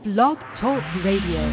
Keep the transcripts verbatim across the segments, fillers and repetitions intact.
Blog Talk Radio.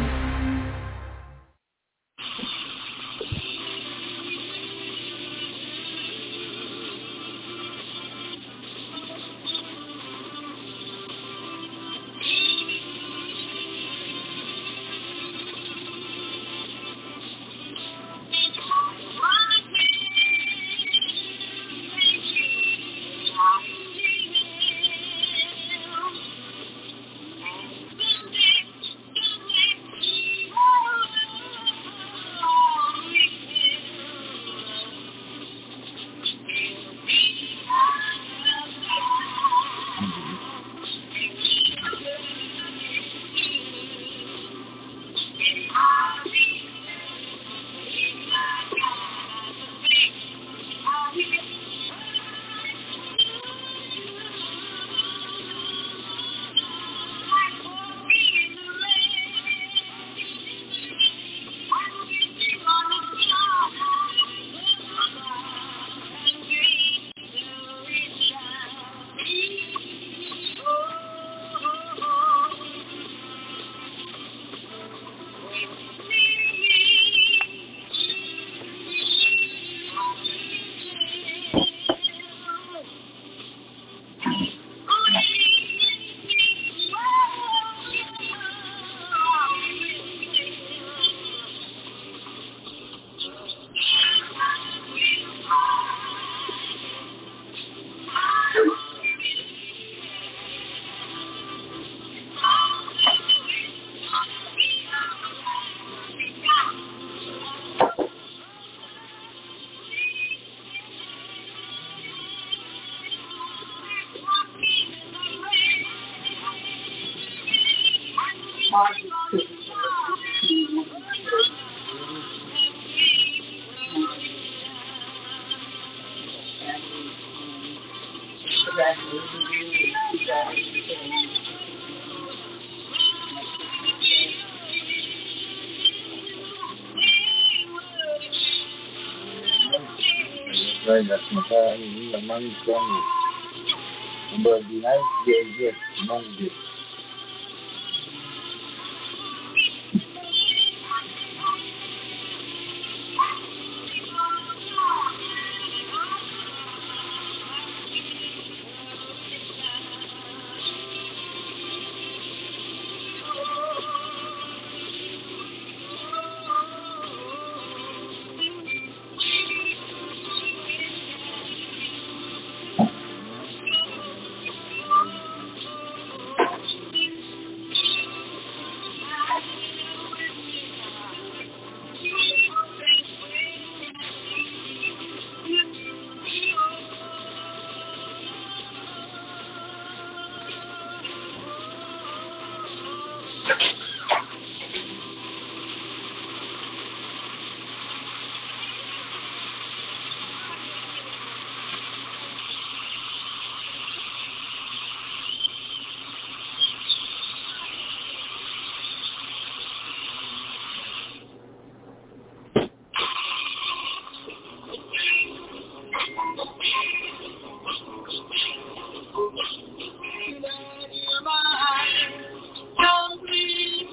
That's my money from but the nice day, yes, Monday. Don't leave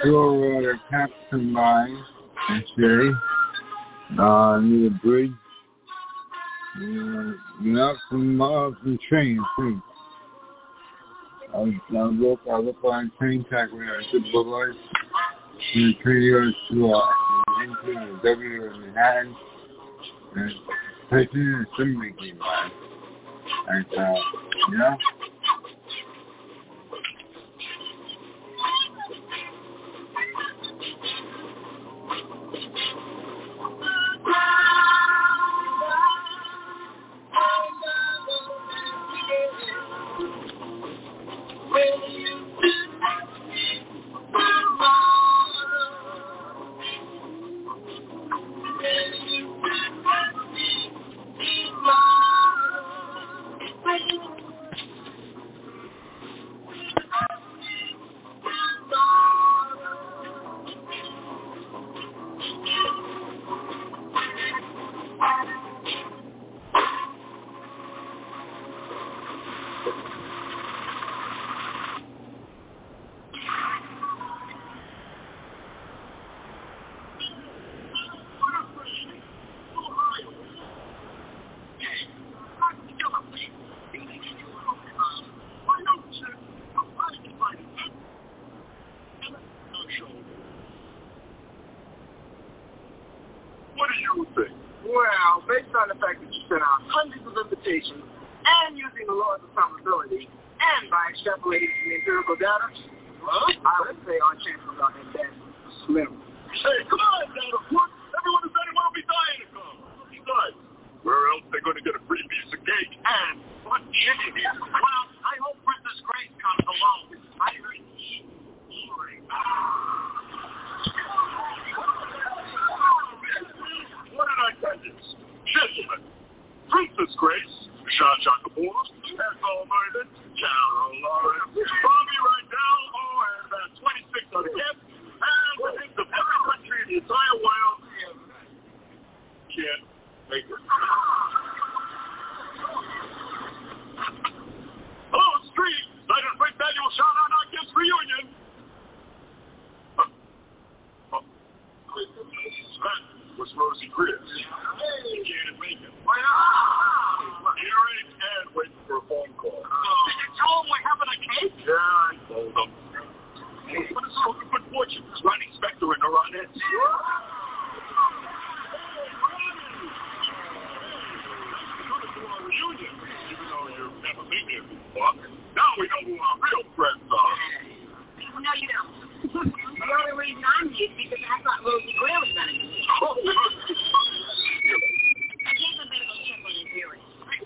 Sure, uh, Captain Line, and say, uh, need a bridge. Uh, enough some, uh, some trains, too. I'll, I'll look, I'll look on train track when I should book lights. And the train goes to, uh, into the W in Manhattan. And taking in the filmmaking line. And, uh, you know? What do you think? Well, based on the fact that you sent out hundreds of invitations and using the laws of probability and by extrapolating from the empirical data, huh? I would say our chances are at best slim. Hey, come on, data put. Everyone who's anyone will be dying to come. Besides, where else they're going to get a free piece of cake? And what is it? Well, I hope Princess Grace comes along. I heard she What did I tell you? Gentlemen, Princess Grace, Jean-Jacques Kapoor, Ethel Merton, Carol Lawrence, Bobby Rydell, oh, and uh, twenty-six other guests, and the heads of every country in the entire world can't make it. Hello, Street! Cited Prince Annual shout-out our guest reunion! Huh. Oh. That was Rosie Chris. She can't make it. Hearing and waiting for a phone call. Did you tell him we're having a cake? Yeah, I told him. What is so good fortune? Ronnie Spector and the Ronettes. Reunion, even though you've never been here before. Now we know who our real friends are. No, you don't. The only reason I'm here is because I thought Rosie Gray was going to be here. Oh, I guess I better go check on his hearing.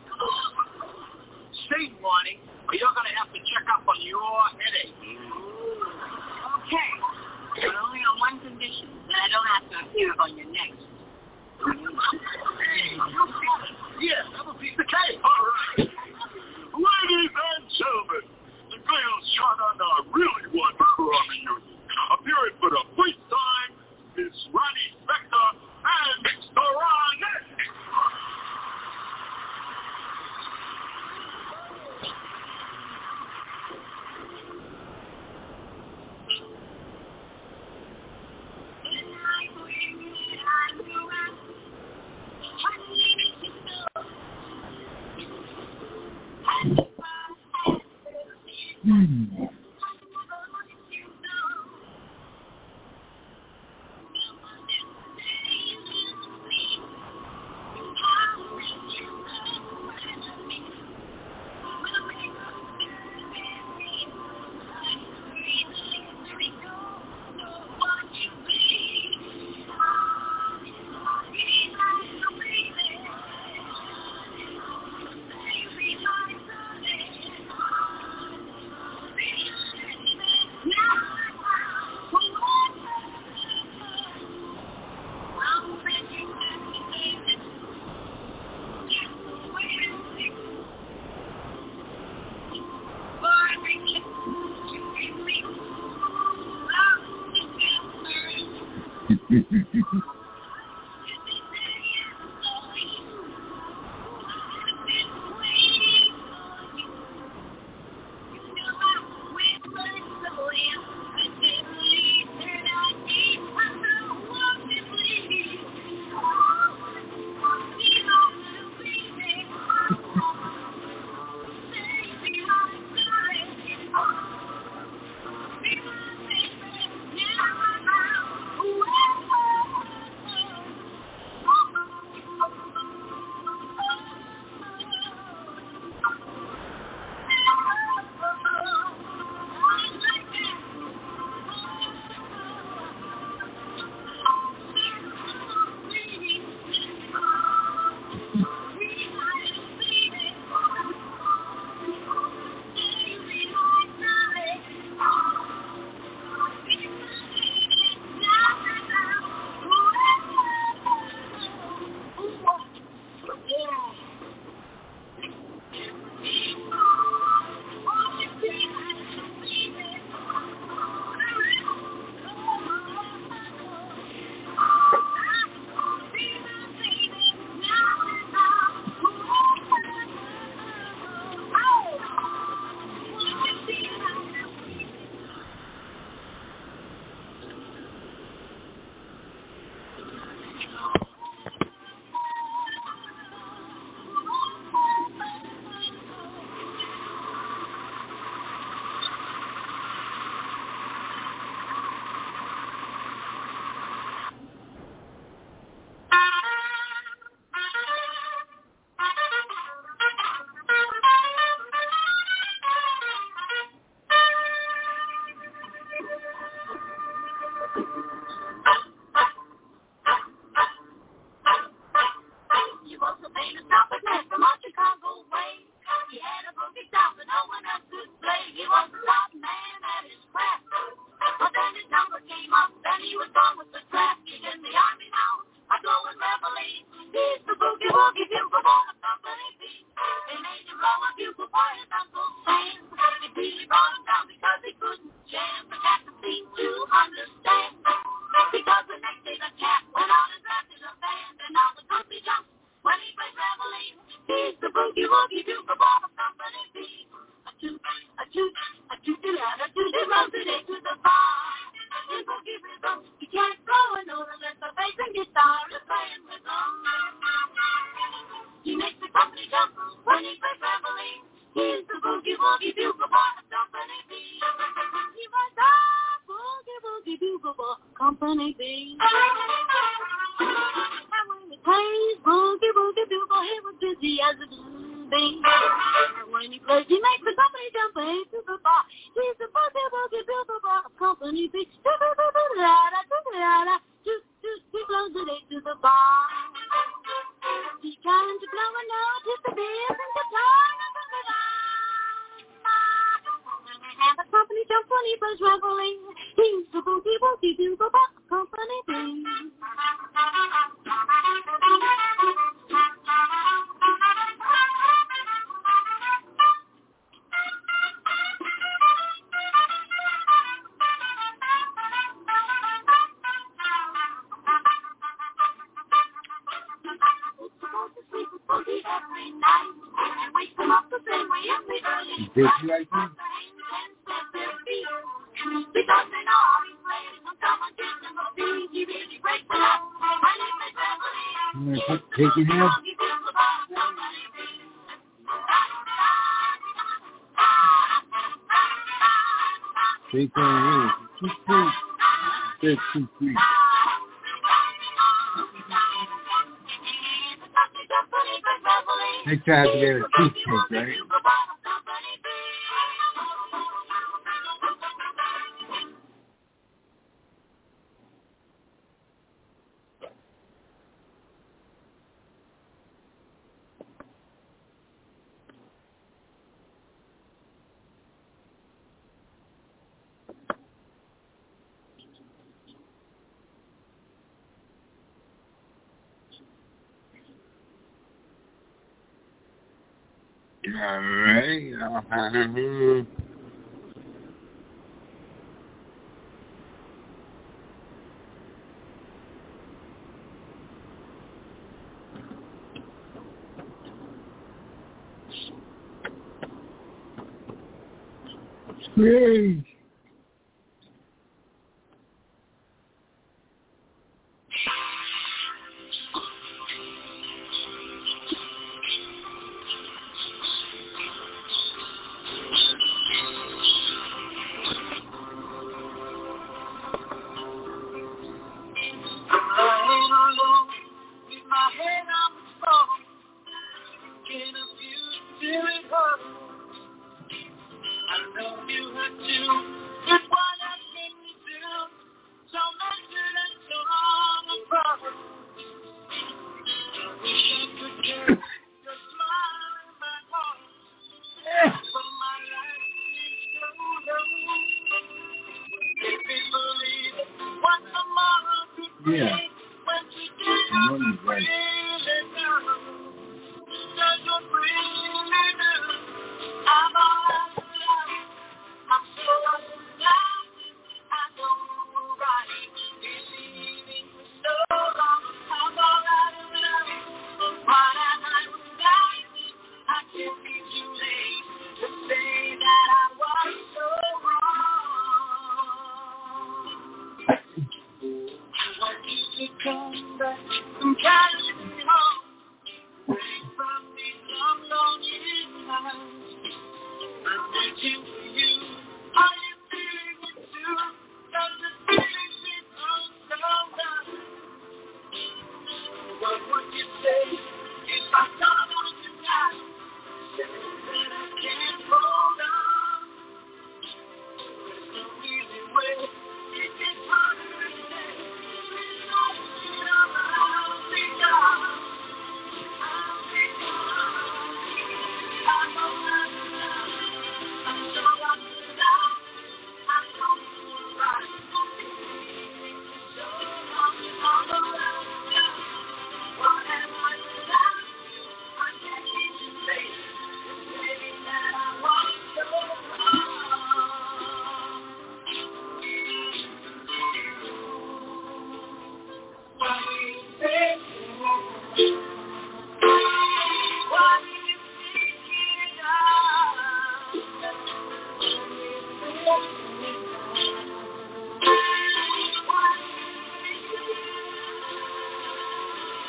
Stay, Lonnie, or you're going to have to check up on your headache. Okay. But only on one condition, that I don't have to appear on your next. Yeah, have a piece of cake. All right. Ladies and gentlemen, the girls shot on our really wonderful reunion. Appearing for the first time is Ronnie Spector and the Ronettes. Hmm. was a famous trumpet man from our Chicago way. He had a boogie down but no one else could play. He was a top man at his craft. But then his number came up, then he was gone with the draft. He's in the army now, I go with Reveille. He's the boogie woogie bugle boy of Company B. They made him blow a bugle for his Uncle Sam. They really brought him down because he couldn't jam. The cat seemed to understand. Because the next day the cat went out and drafted a band. And all the country jumped when he played Reveille. He's the boogie woogie bugle boy of Company B. A toot, a toot, a toot, a toot, a toot, it runs it into the bar. His boogie rhythm, he can't go a note unless the bass and guitar is playing with him. He makes the company jump when he plays Reveille. He's the boogie woogie bugle boy of Company B. He was the boogie woogie bugle boy of Company B. And when he plays boogie woogie bugle, he was busy as a bee. And when he plays, he makes the company jump into the bar. He's the boogie woogie bugle boy of Company B. He blows it into the bar. He's trying to blow a note with the bass and guitar. And the company jump when he plays Reveille. He's the boogie woogie bugle boy of Company B. Every night and wake them up the same way every early. Did you like that? Because they know how he plays. When someone gives him a beat, he really breaks it up. When he plays Reveille, I'm going to put take it here. Take it here. Two, three. Six, two, three. Next time they have a toothpick, right? All right. Uh-huh. Yay. Yeah. I know you're right.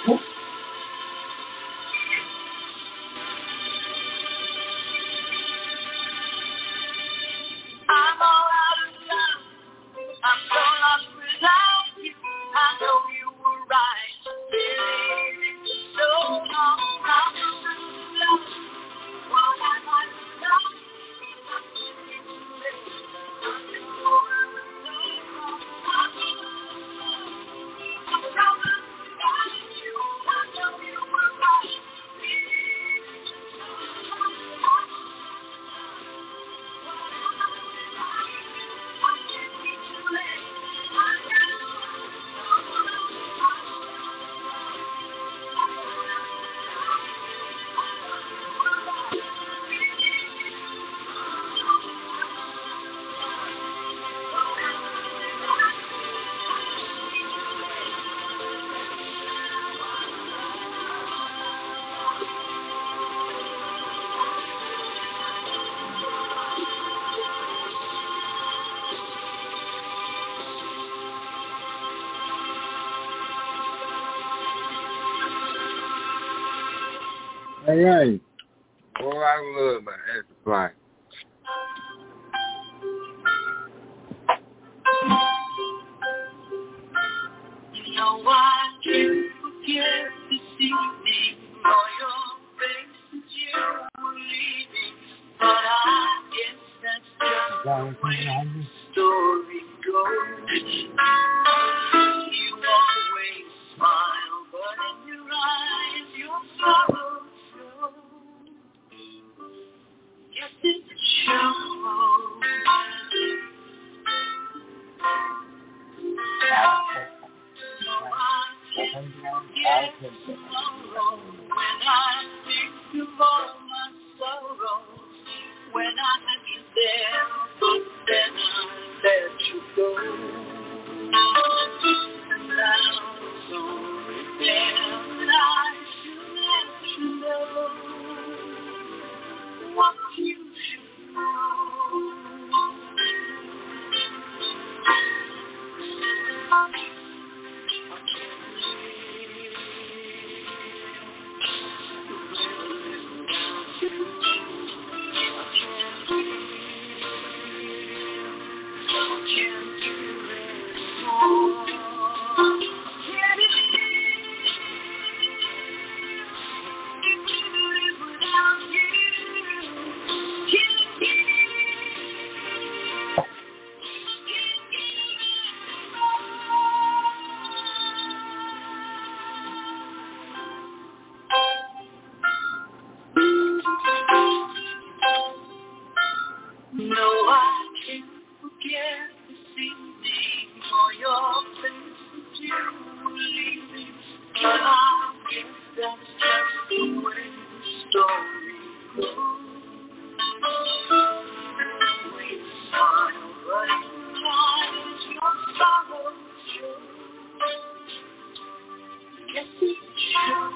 I'm all out of love. I'm so lost without you. I know you were right. So long, I'm love. What am I love? Hey, hey. All I love about Extra Flight. You know I can't forget this evening or your face as you were leaving, but I guess that's just the way the story goes. You always smile, but in your eyes your sorrow shows. Yes, it shows. When I think of all my sorrows, when I met you there, but then I let you go. Now it's only there that I should let you know what you should know. No, I can't forget this evening or your face as you were leaving, but I guess that's just the way the story goes. We smile, but in eyes your sorrow shows. Yes, it shows.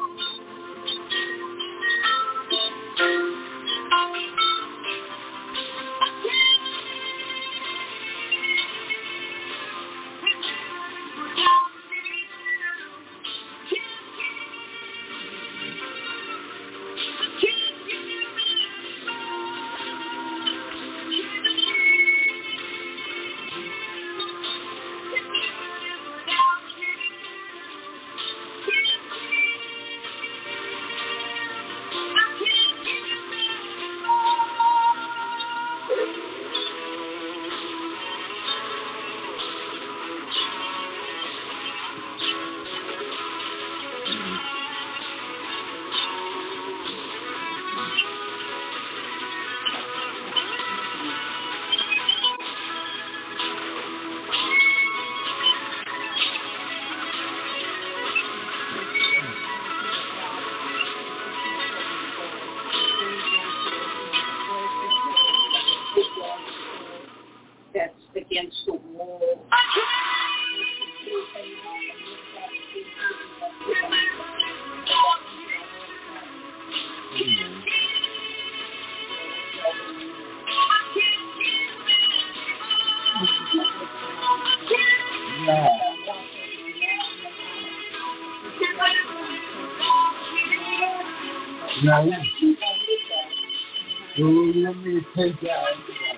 That's against the wall. No. So let me take that.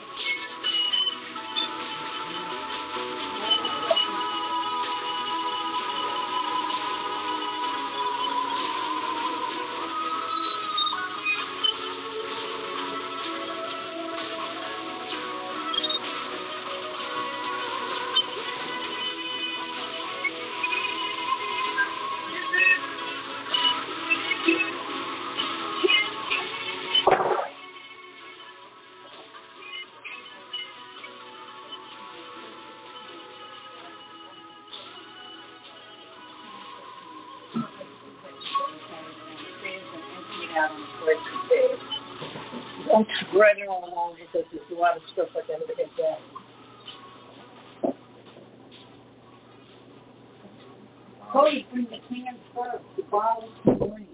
Don't spread it all along because there's a lot of stuff I gotta get down. Cody, bring the cans first. The bottles in the morning.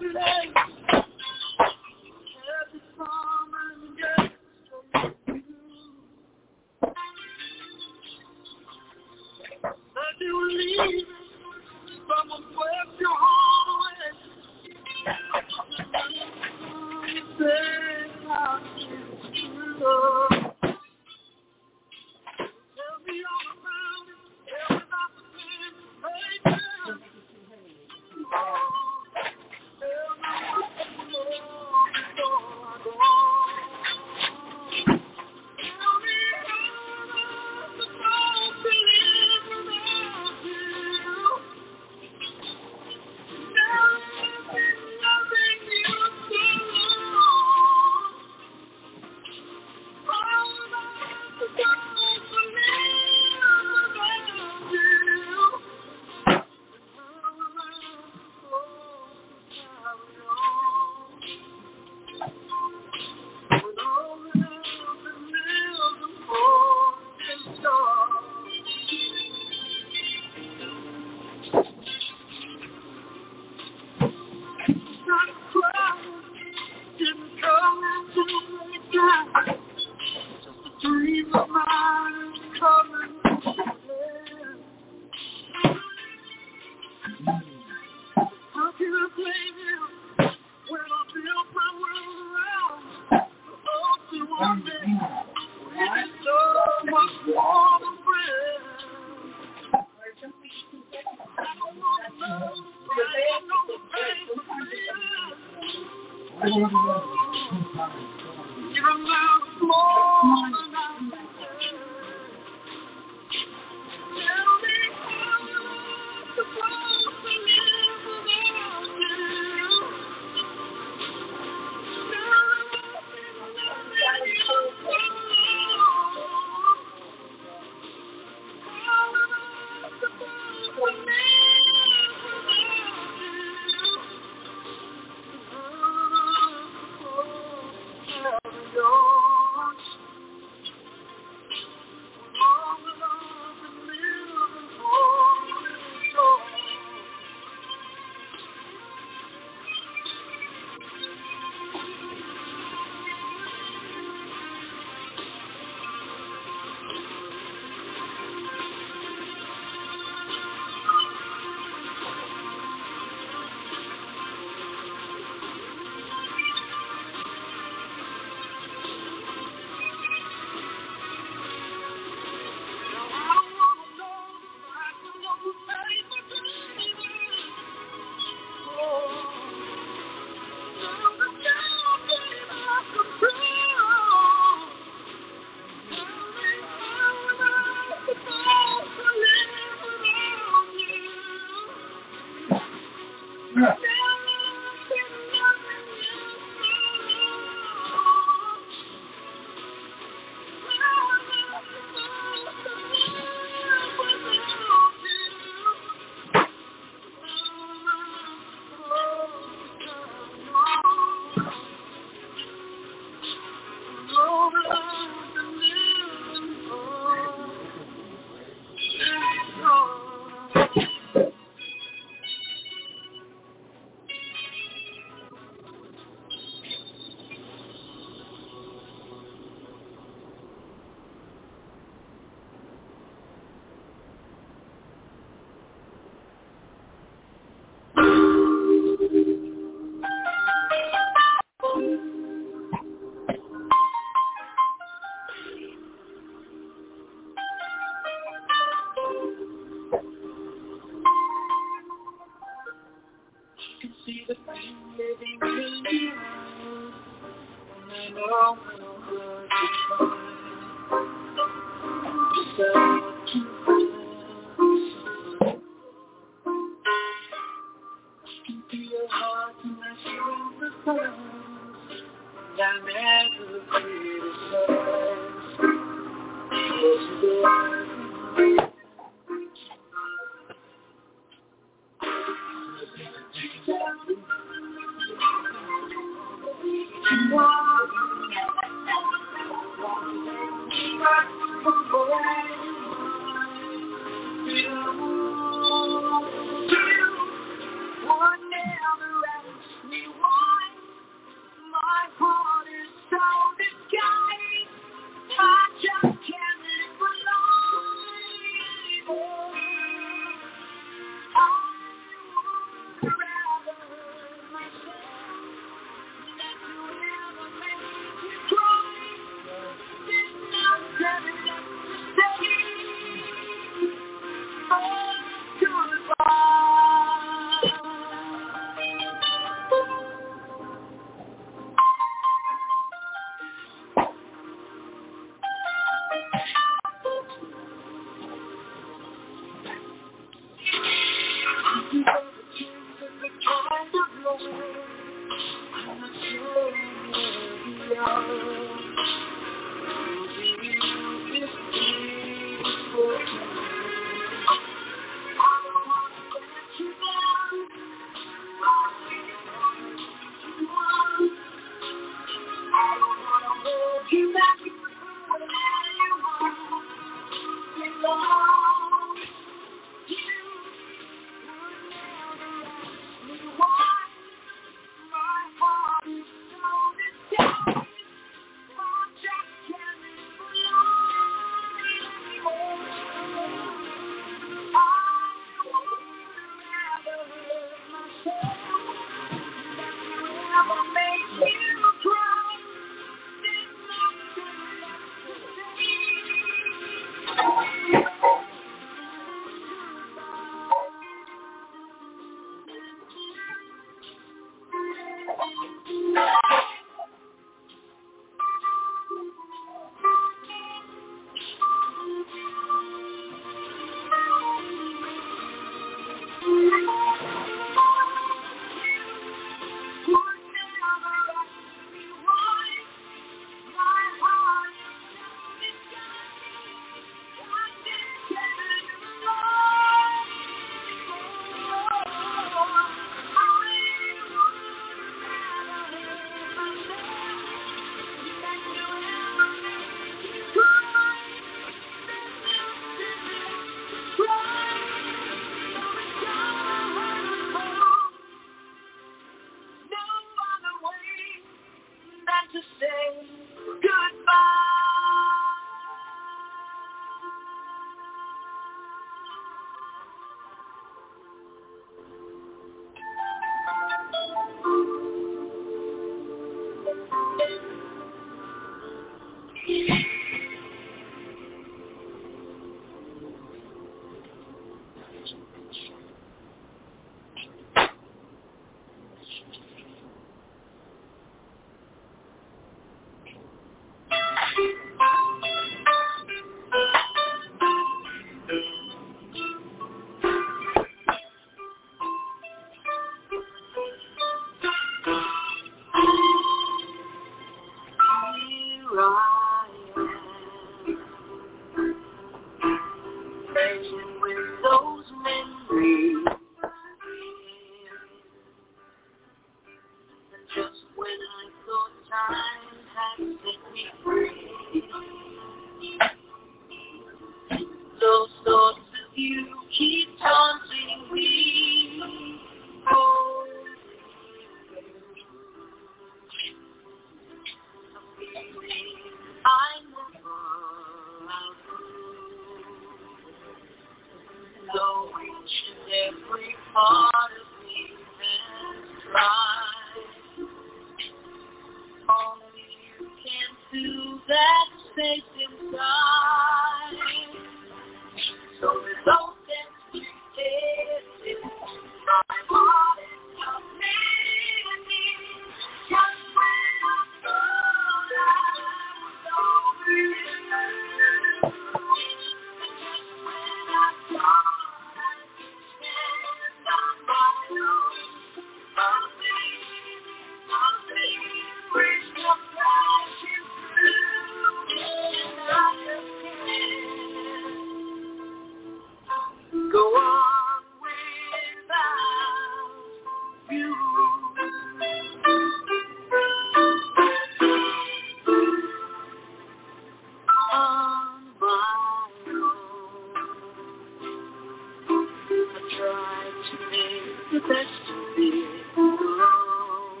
best to be alone.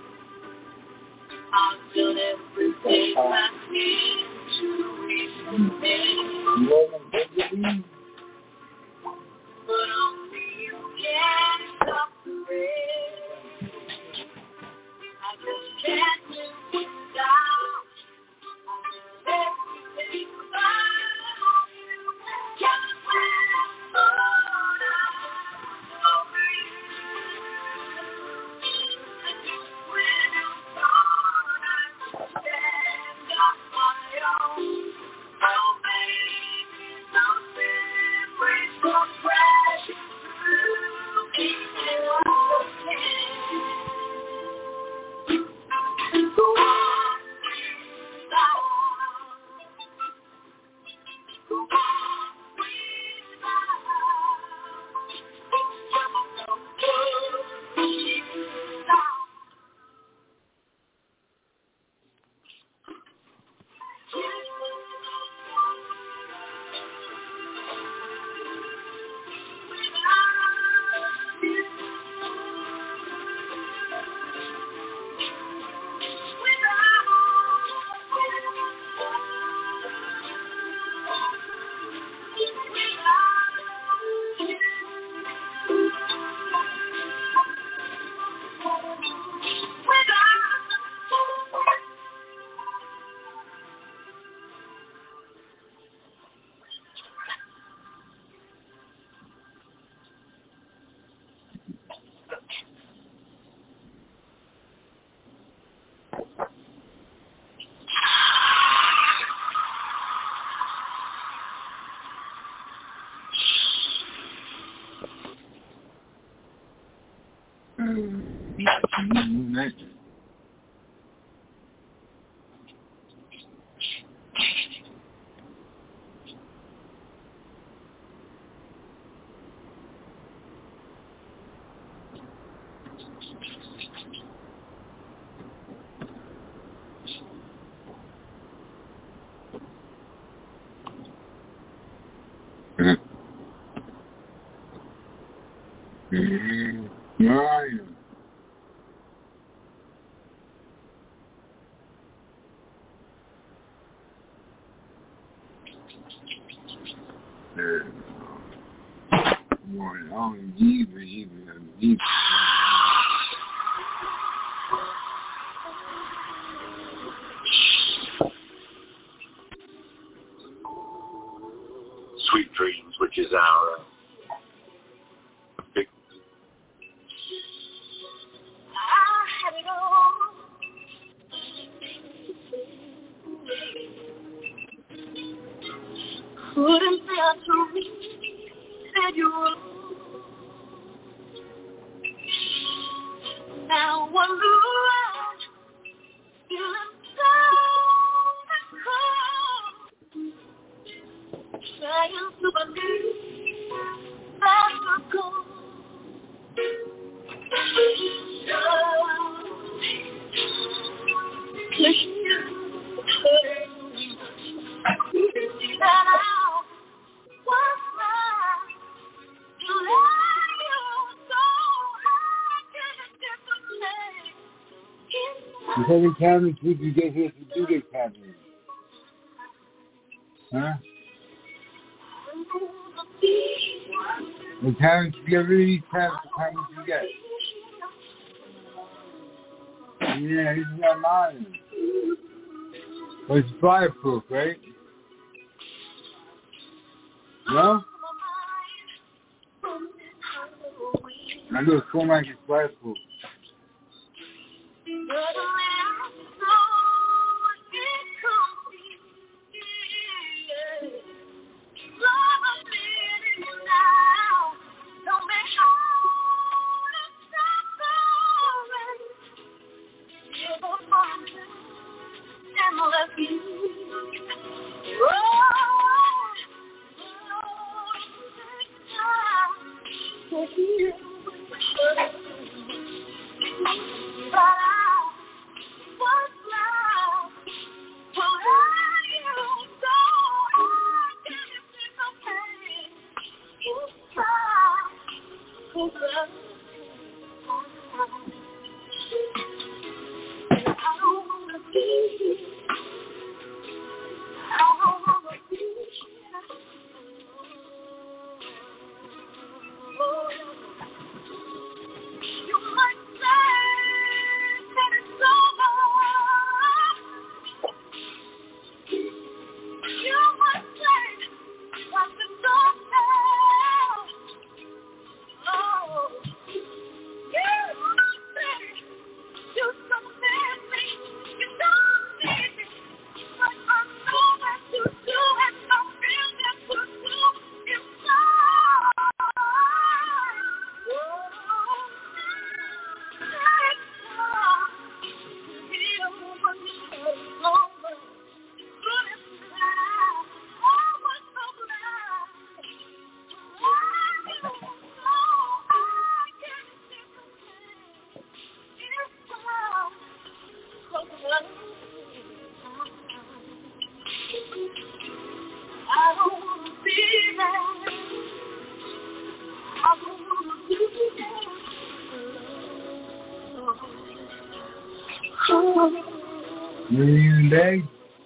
I've done everything I need to reach the end. But only you can stop the rain. I just can't live without everything about you. Just when I thought I was over you, and just when I thought I could stand up my own, oh baby, something breaks so crashing through, keep it open. Go on without, go on without, it's just so good without. Right. Boy, oh, even, even, even. Sweet Dreams, which is our uh, big. I had it all. Couldn't bear to me, said you were. Now I look around, feeling so cold, trying to believe that you're gone. Cause you hurt me. That I was right to let you go. I can't disappear. You said the cabins, would you get here to do the cabins? Huh? The cabins, you get rid of these cabins, the cabins you get. Yeah, he's not lying. But it's fireproof, right? No? I do a phone like it's fireproof. I don't want to be there. I don't want to be there. Million Day.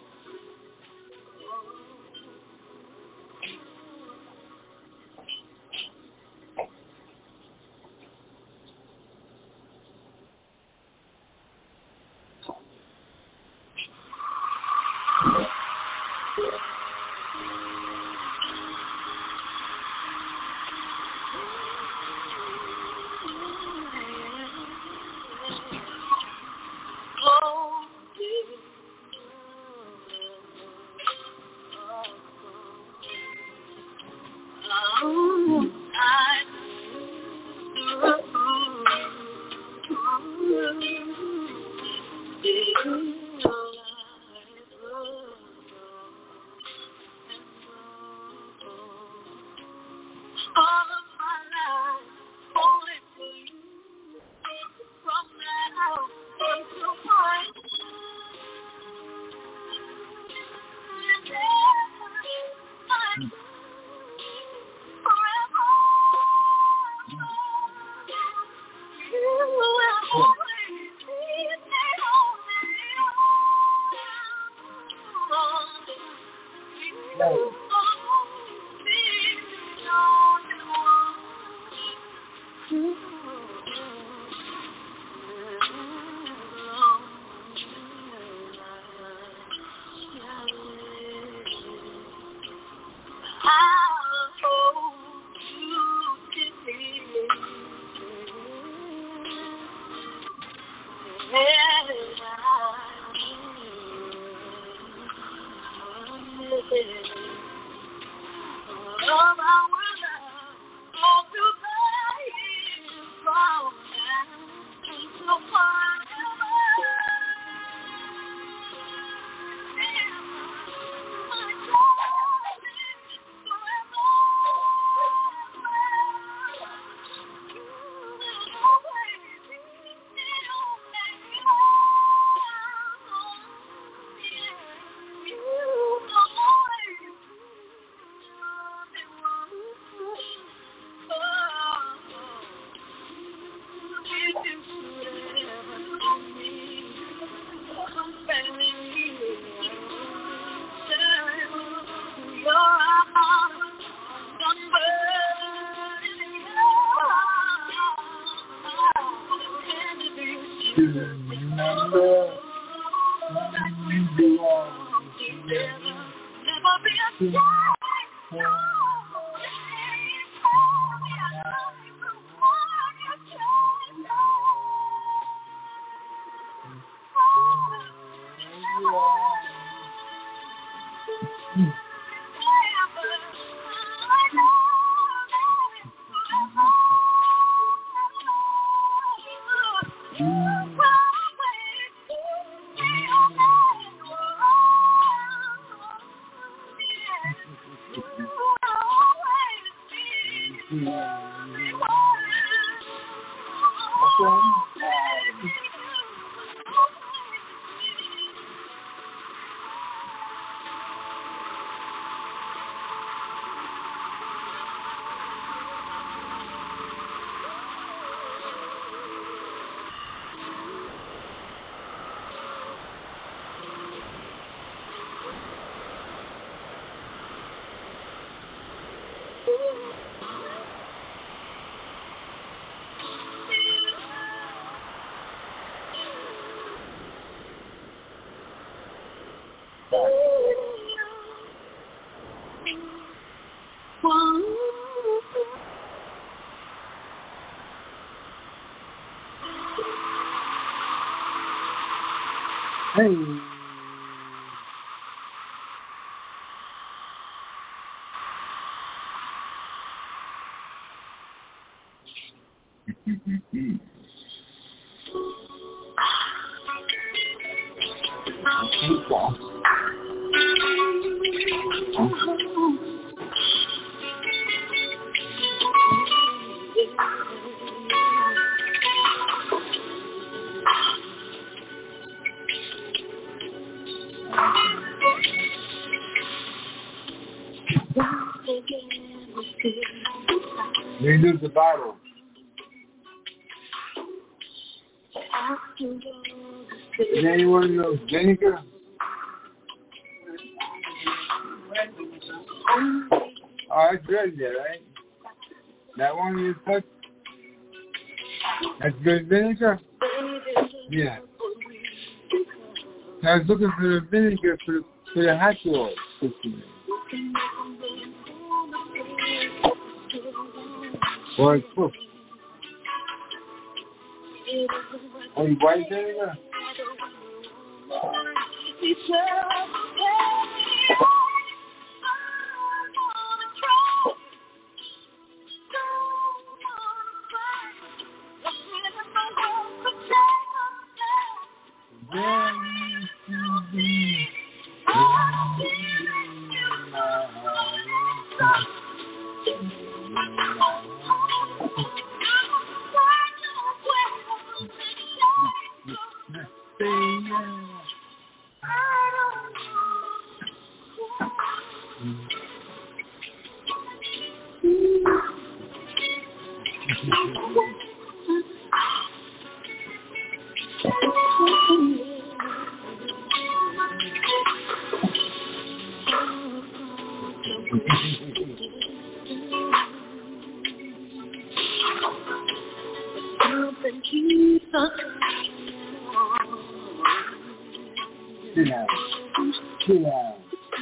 Hey. They lose the bottle. Does anyone know vinegar? Oh, that's good there, right? That one you put? That's good vinegar? Yeah. I was looking for the vinegar for, for the hot dog system. Or it's cooked. Oh, you white vinegar? Sit down. Sit down.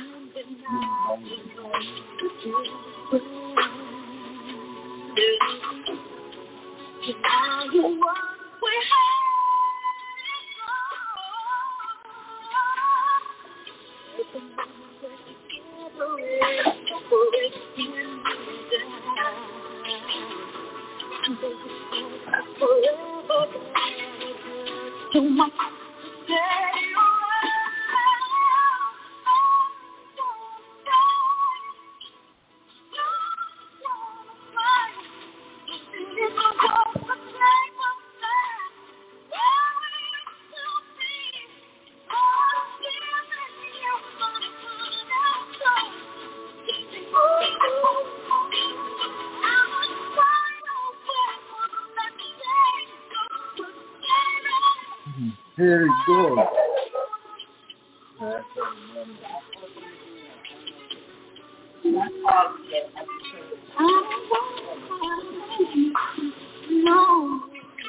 Very good. No.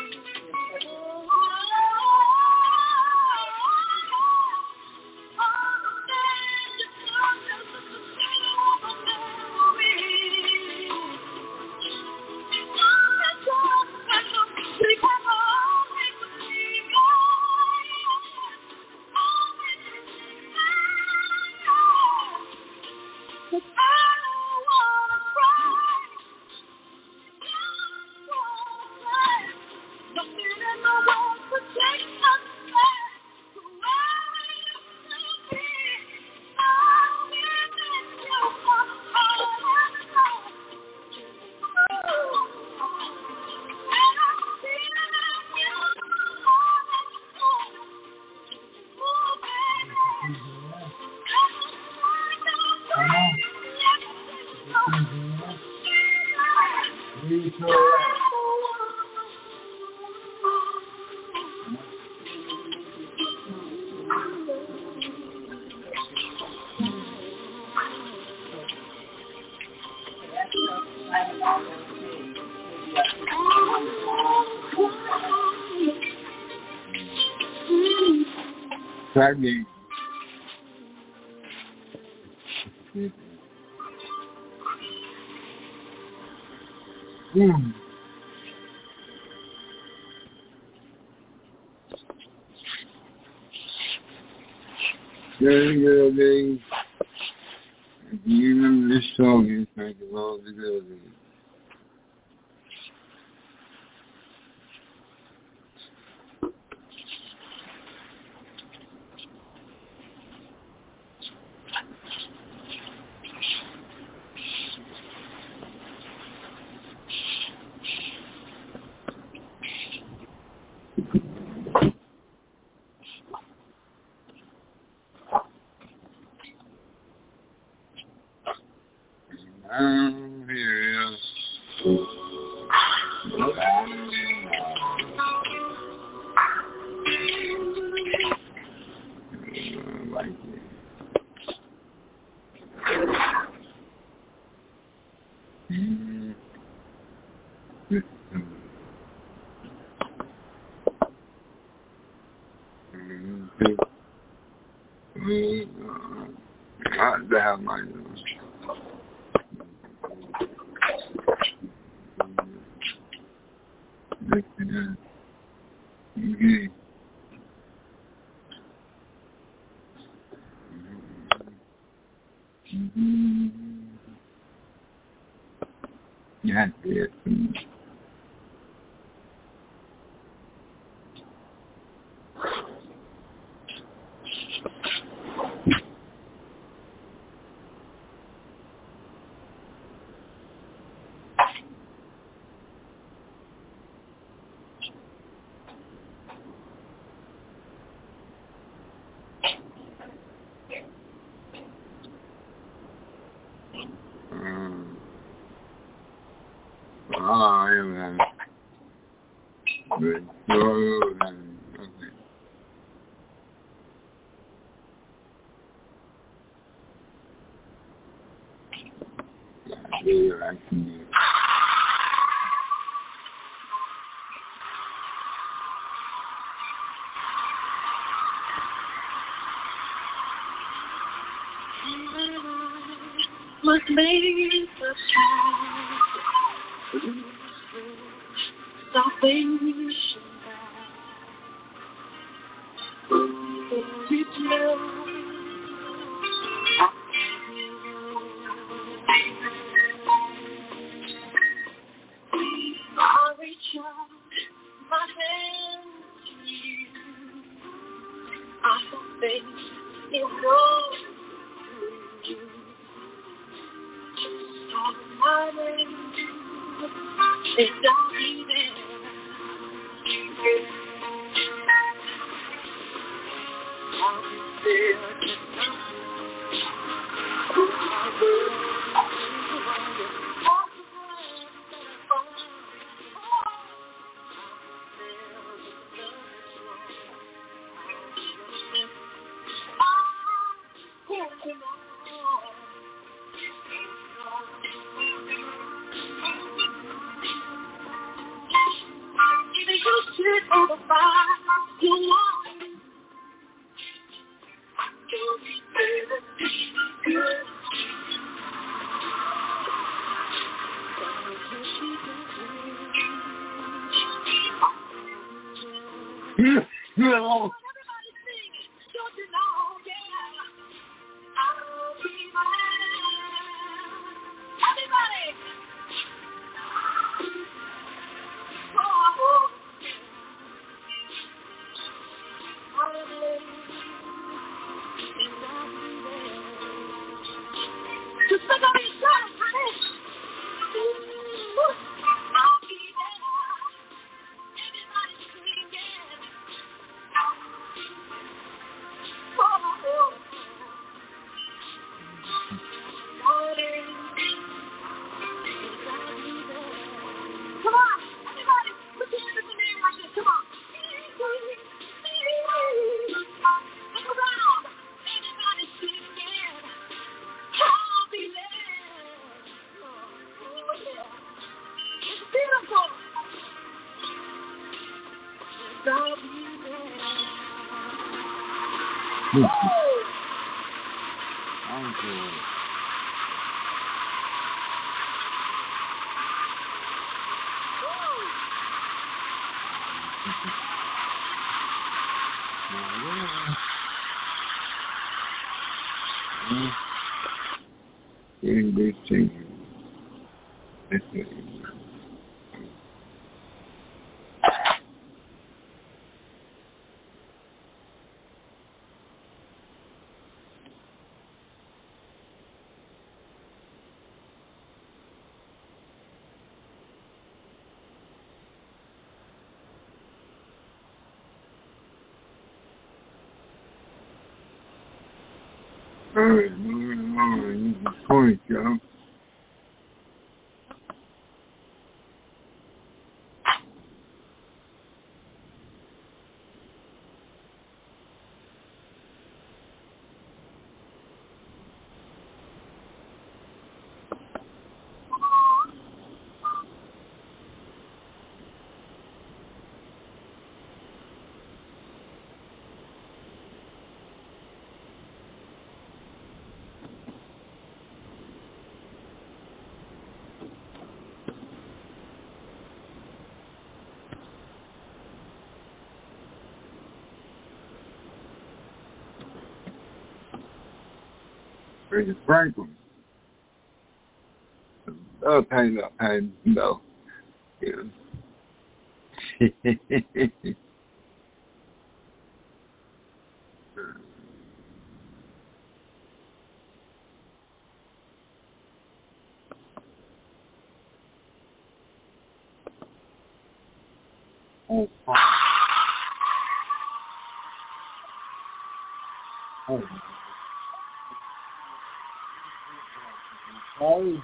Saggy. Mm. Very good days. If you remember this song, it's like a long ago. I'm here. like that. Mm-hmm. Hot damn, like mm-hmm. Mm-hmm. Yeah, yeah. Um, I am good. So, okay. Yeah, I can. Must make the salvation to tell. I reach out my hand to you. I have faith in God. My name is David. I'll be there tonight. On the fire, you want you'll be better, good. No. Everybody sing it, don't you know, yeah. I'll be there. Everybody. Oh, oh. Just look at me, honey. I'll be there. Everybody singing. Oh, oh. Come on, everybody, put your hands in the air like this. Come on. Look around. Everybody singing. I'll be there. Oh, yeah. It's beautiful. I'll be there. Woo. I'm good. In this thing, this is all right, moving on. You can point, y'all. Richard Franklin. Oh, pain up, pain, no. Yeah. Oh, oh. Oh.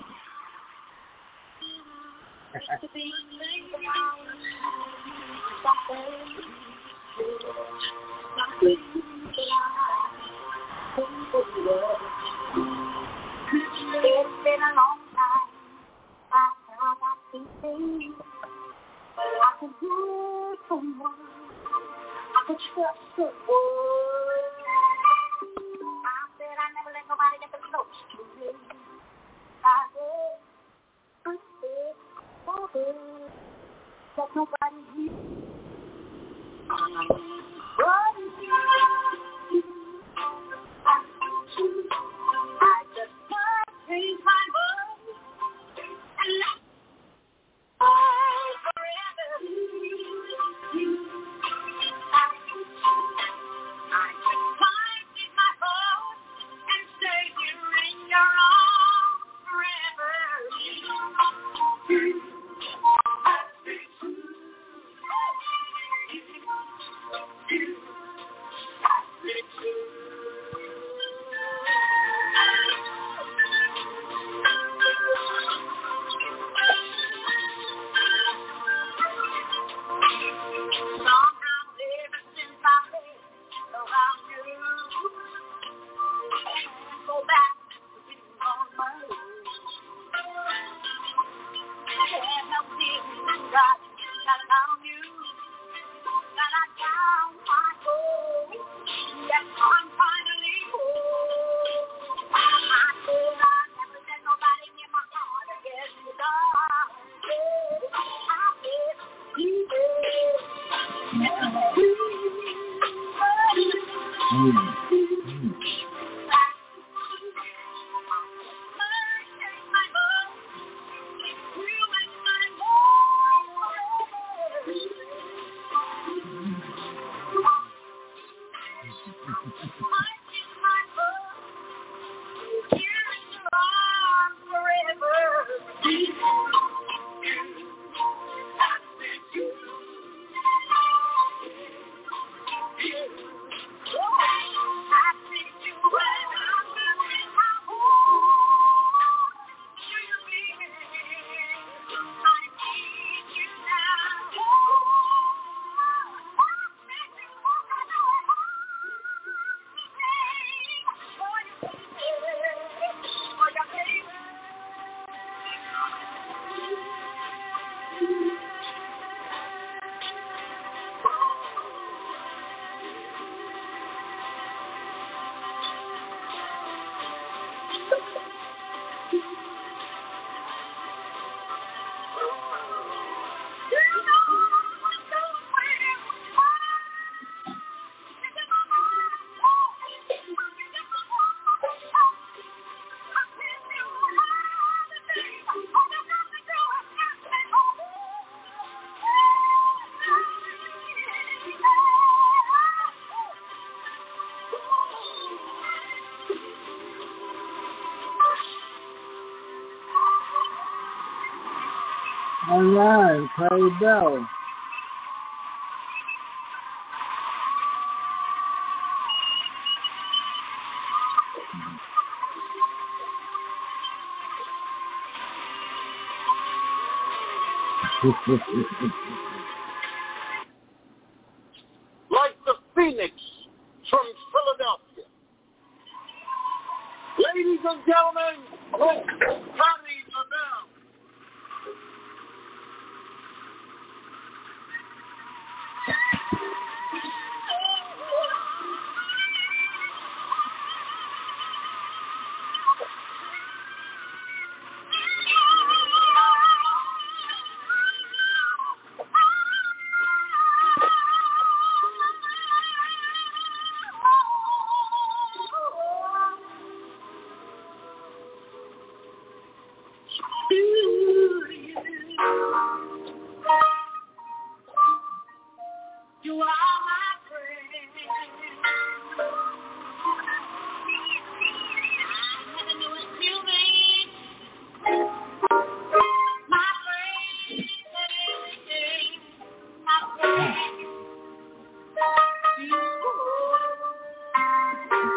It's been a long time. I thought I could see. I could do someone. I could trust someone. I said I never let nobody get close to me. I did. I did. I did. Let nobody hear. But you, I just can't change my mind and let go forever. I just can't take my heart and stay here in your arms forever. All right, Perry Bell. Like the phoenix from Philadelphia. Ladies and gentlemen, Patty LaBelle.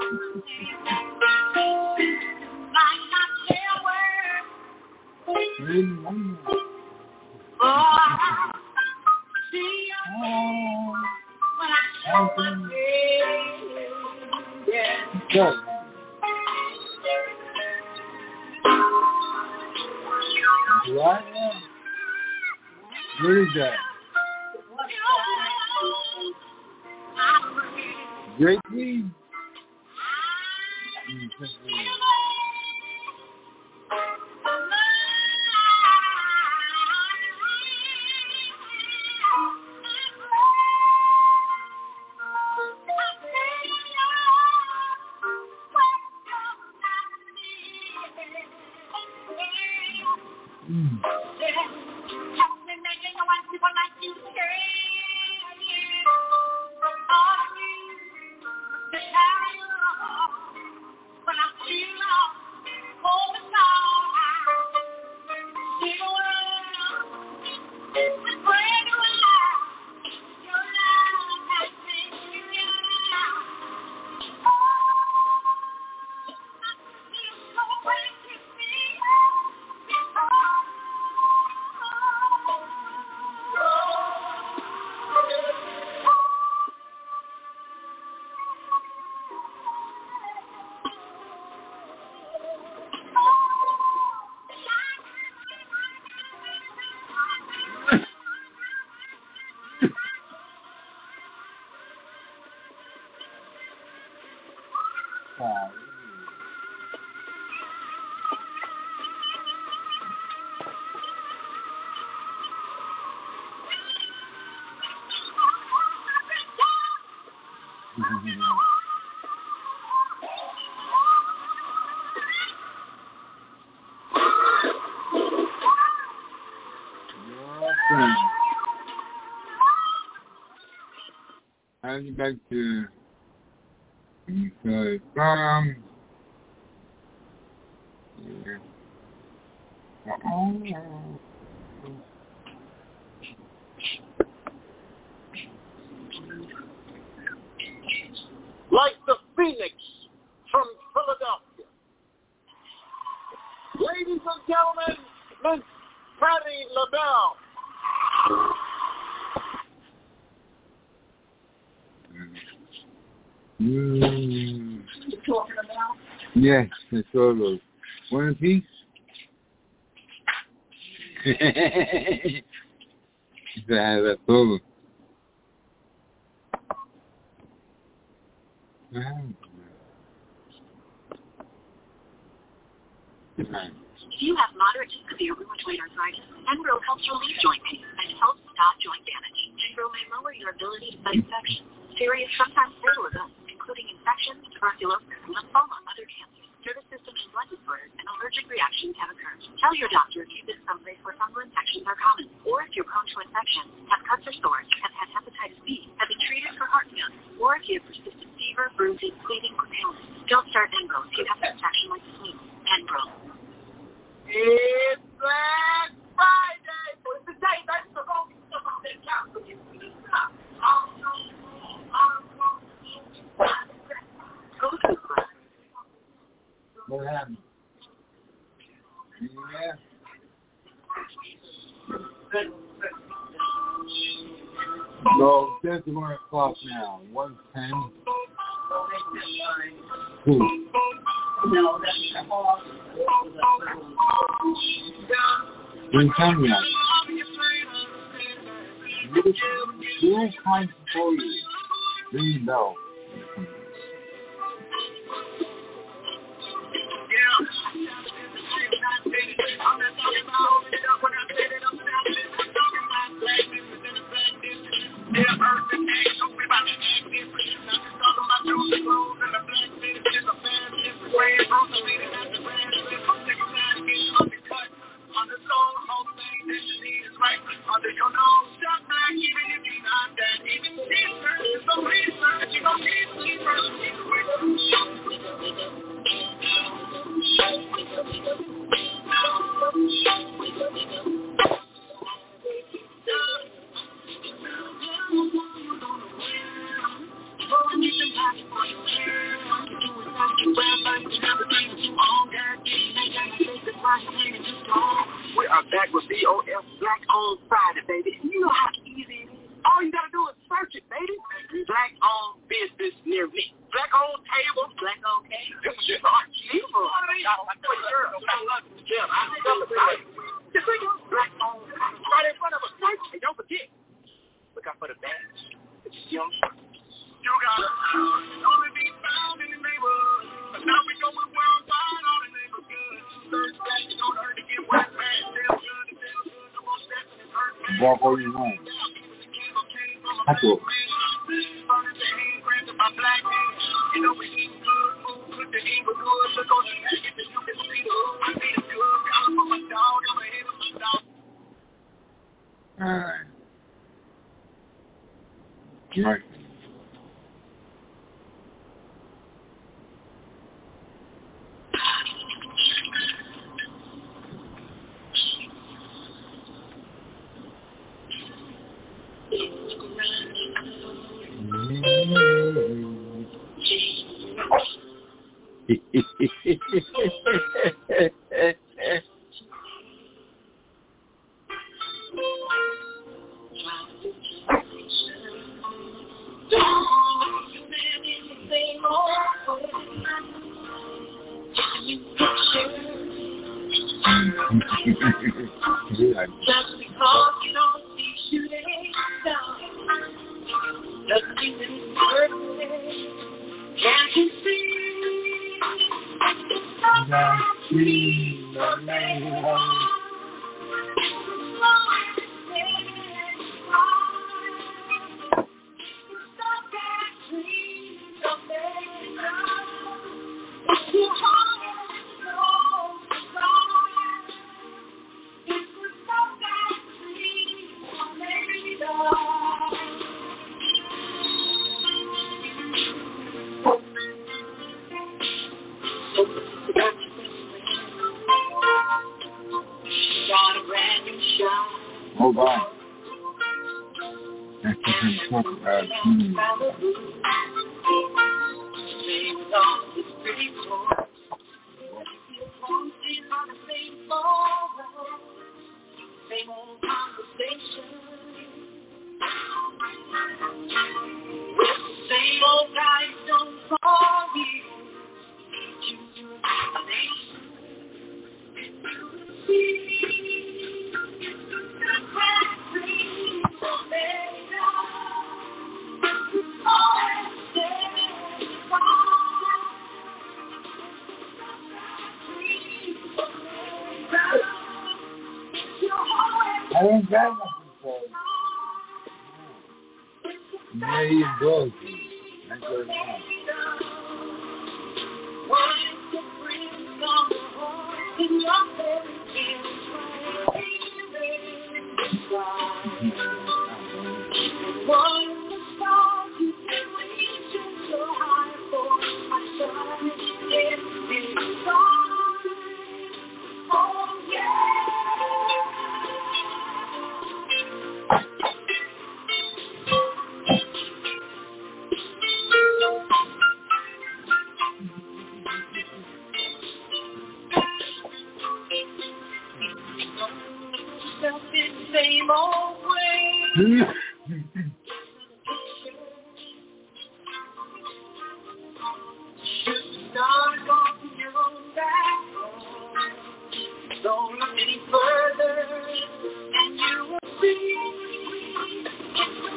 Go. What? Where is that? Great Queen. Mm. I'll get back to because from yeah. Like the Phoenix from Philadelphia. Ladies and gentlemen, Miss Patti LaBelle. Mm. You talking about? Yes, it's all those. One piece? That's all. If you have moderate to severe rheumatoid arthritis, Enbro helps relieve joint pain and helps stop joint damage. Enbro may lower your ability to fight infections, serious, sometimes fatal events, including infections, tuberculosis, lymphoma, other cancers, nervous system and blood disorders, and allergic reactions have occurred. Tell your doctor if you've been someplace where fungal infections are common, or if you're prone to infection, have cuts or sores, have had hepatitis B, have been treated for heart failure, or if you have persistent fever, bruising, bleeding, or paleness. Don't start Enbro if you have an infection like the flu. Enbro. It's Black Friday. What's the date? That's the wrong stuff on that calendar. What happened? Yeah. So, it's one o'clock now. one ten. Cool. No, that's the hall. When time we have? Who's trying to call you? Ring the bell. We are back with B O F Black on Friday, baby. You know how easy it is. All you gotta do is search it, baby. Black on business near me. Black on table. Black on cake. This is just our people. I like the girl. I love the gym. I love the life. Just think Black on right in front of us. And don't forget, look out for the badge. It's young. You got it. Only be found in the neighborhood. But now we go with worldwide on the neighborhood. Third back, you don't hurt to get wet, man. Feel good, feel good. The most definitely hurt, man. Walk all you want. That's it. Alright. Right. Just because you don't see shooting down, doesn't mean it's perfect. Can't you see? Now, see the name. Hold on. That's just important. Uh, hmm. Same old conversation. Same old guys don't call you. You do I ain't got nothing for you. There you go. That's what it is. Same old way. Start on your own back. Don't look any further, and you will see. It's the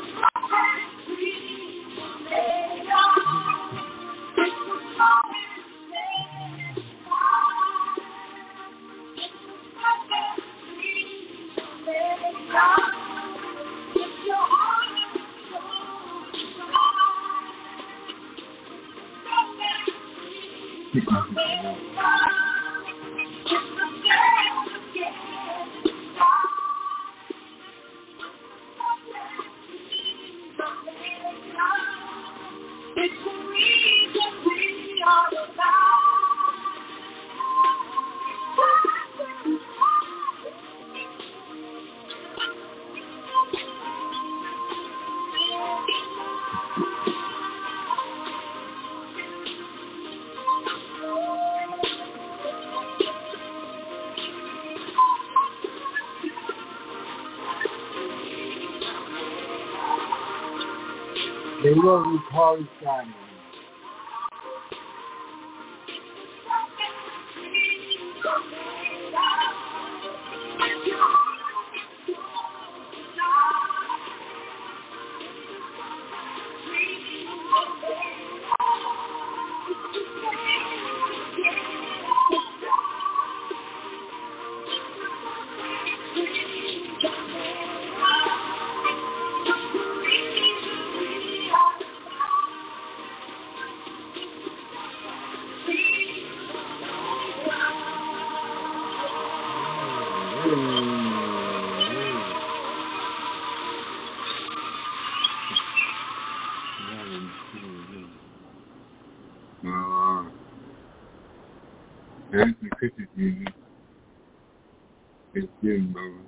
It's the reason we are alive. They will recall his family. That's the Christmas music. It's good, brother.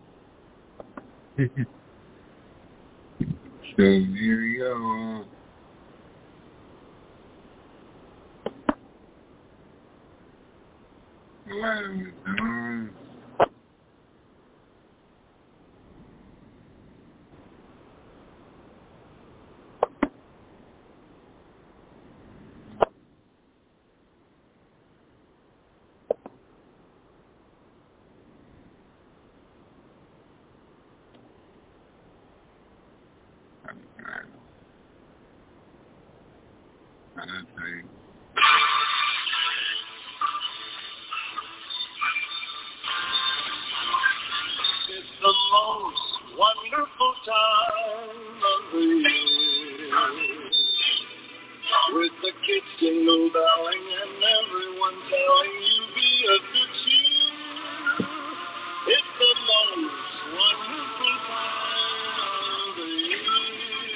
So here we go. Wow. It's the most wonderful time of the year, with the kids jingle belling and everyone telling you be of good cheer. It's the most wonderful time of the year.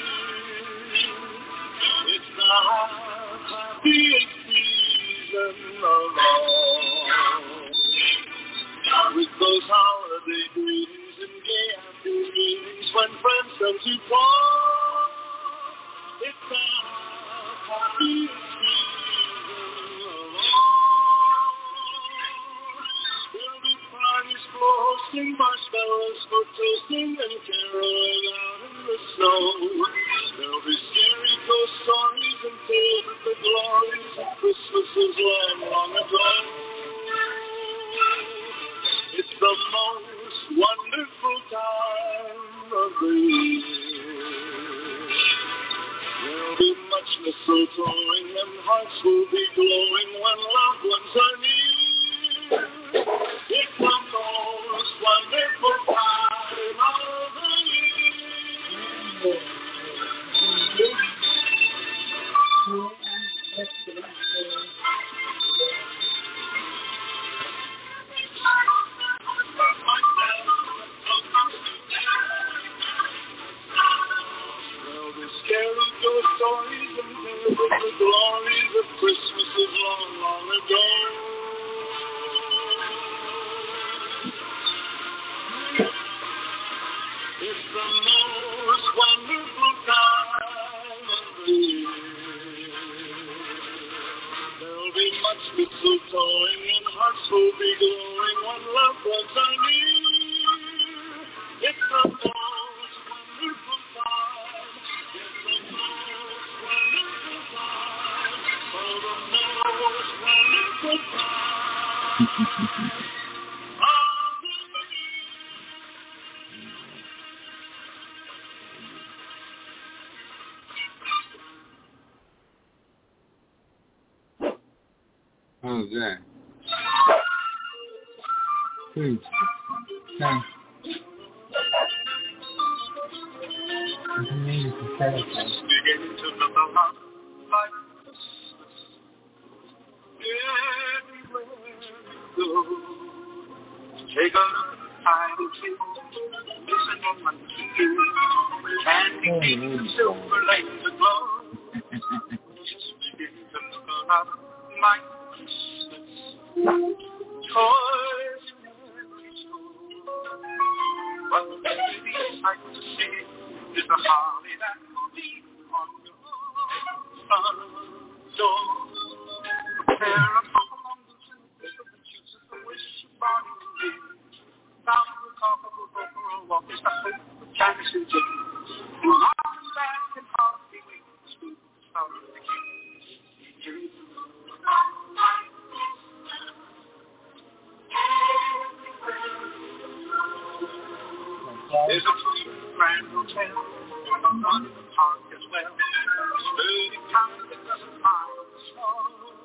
It's the happiest season of all, with those holiday greetings and gay happy meetings when friends come to call. It's the happiest season of all. There'll be parties for hosting, marshmallows for toasting, and caroling out in the snow. There'll be scary ghost stories and tales of the glories of Christmases long, long ago. It's the most wonderful time of the year. There'll be much mistletoeing and hearts will be glowing when loved ones are near. It's the most wonderful time of the year. There'll be scary ghost stories and tales of the glories of Christmases long, long ago. It's the most wonderful time of the year. There'll be much mistletoeing and hearts will be glowing when loved ones are near. It's the most wonderful time. It's the most wonderful time. Oh, the most wonderful time of the year. How's that? Please. Thanks. Begin to look around like Christmas everywhere you go. Take a time to listen and hear candy cane and silver lanes aglow. Just begin to look around like Christmas. Toys in every store. But the baby sight to see is the holly that will be on your front door. There are folk among the trees of the juice of the wish you brought in the day. Found the top of a rope or a walk is the hope of Chinese and Jane. Who hard and fast and hardly wait to hotel, one in the park as well. Sturdy kind that doesn't mind the snow.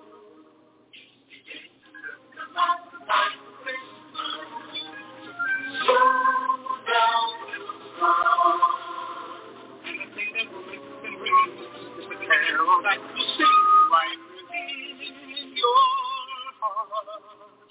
Slow down in the sun. And the thing that makes me ring is the carol that you sing right within your heart.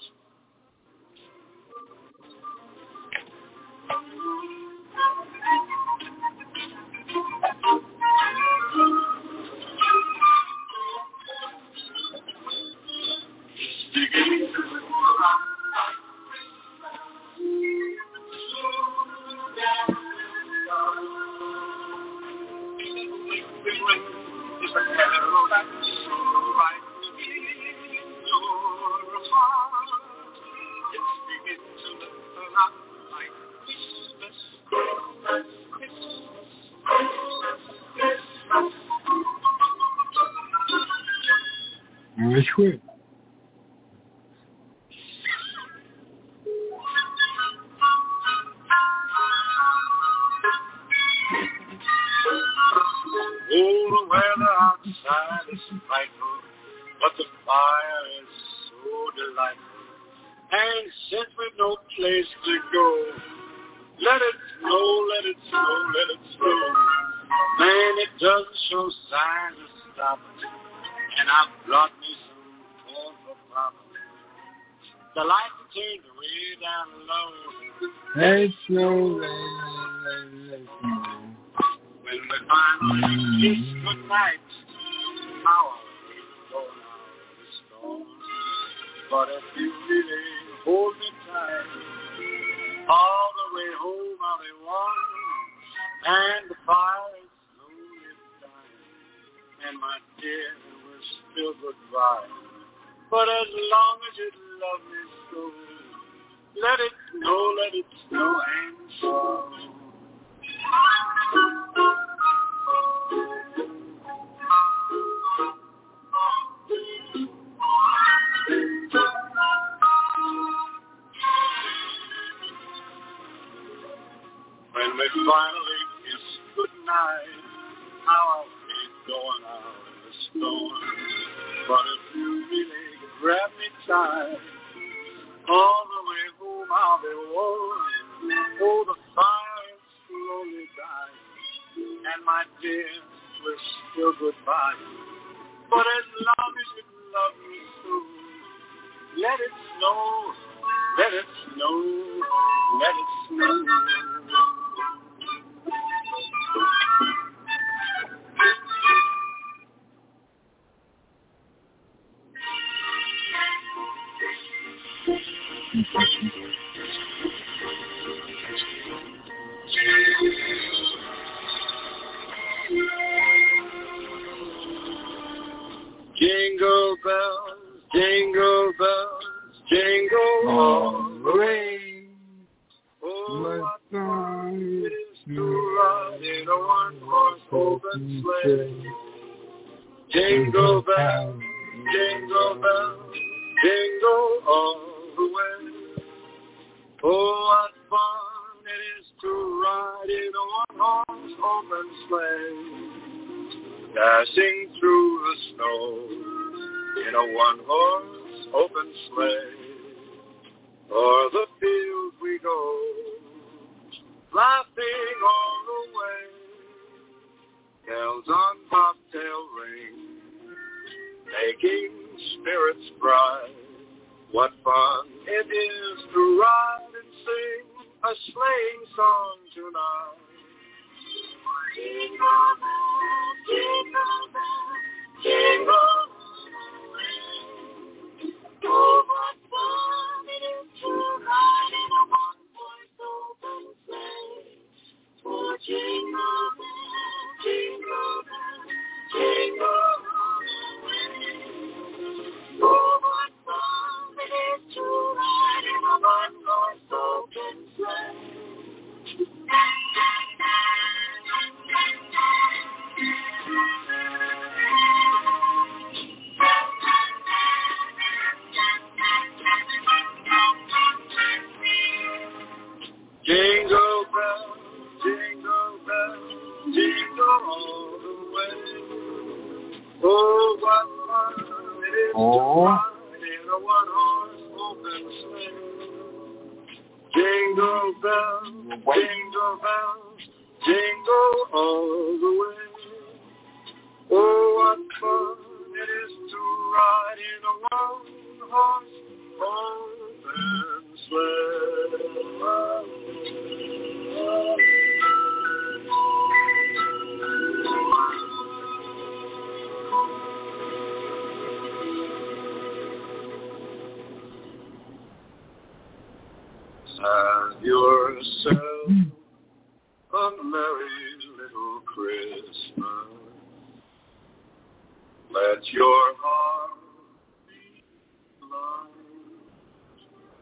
Very sweet. Oh, the weather outside is frightful, but the fire is so delightful. And since we've no place to go, let it snow, let it snow, let it snow. Man, it doesn't show signs of stopping, and I've brought me some corn for pop. The lights are turned way down low. Let it snow, let it, let it, let it snow. When we finally kiss goodnight, how are we going out of the storm? But if you really hold me tight, all the way home I'll be warm, and the fire is slowly dying, and my dear, we're still goodbye. But as long as you love me so, let it snow, let it snow and snow. When we finally kiss goodnight, how are we going out in the storm? But if you really grab me tight, all the way home I'll be warm. Oh, the fire is slowly dying, and my dear, we're still goodbye. But as long as you love me so, let it snow, let it snow, let it snow. Jingle bells, jingle bells, jingle all the way. Oh, what fun it is to ride in a one-horse open sleigh. Jingle bells, jingle bells, jingle all the way. Oh, what fun it is to ride in a one-horse open sleigh. Dashing through the snow in a one-horse open sleigh. O'er the fields we go, laughing all the way. Bells on bobtail ring, making spirits bright. What fun it is to ride and sing a sleighing song tonight. Jingle bells, jingle bells, jingle all the way. Oh, what fun it is to ride in a one-horse open sleigh. Oh, jingle bells, jingle bells, jingle all the way. Oh, what fun it is to ride in a one-horse open sleigh. and sleigh. Jingle bells, jingle bells, jingle all the way. Oh, what fun it is to ride in a one-horse open sleigh. Have yourself a merry little Christmas. Let your heart be light.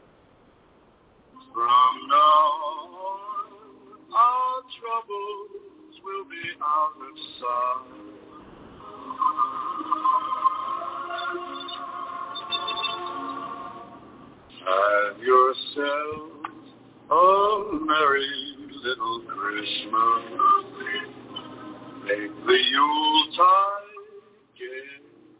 From now on, our troubles will be out of sight. Have yourself a merry little Christmas. Make the Yuletide gay.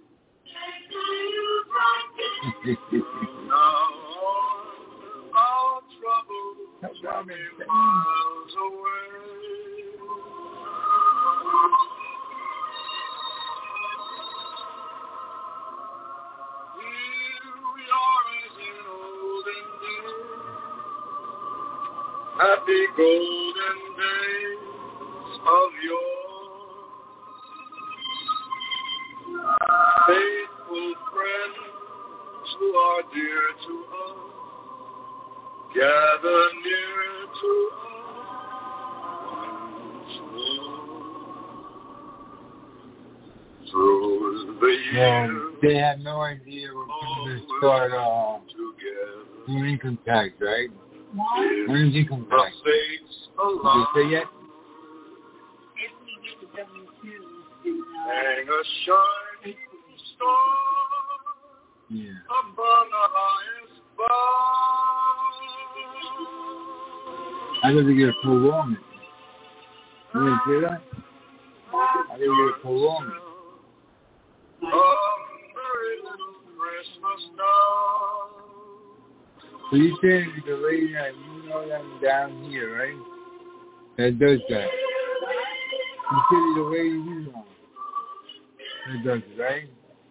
Now our troubles will be miles away. Here we are as in olden days. Happy golden days of yore. Faithful friends who are dear to us, gather near to us once more. Through the years, Yeah, they had no idea we're going to start uh, doing income tax, right? When is income tax? Did they say yet? If we get the W two, then hang a shining star Yeah. upon the highest bar. I got to get a prolongment. You didn't say that? I got to get a prolongment. A very little Christmas now. So you saying the lady that you know that down here, right? That does that. You said the lady you know that does it, right?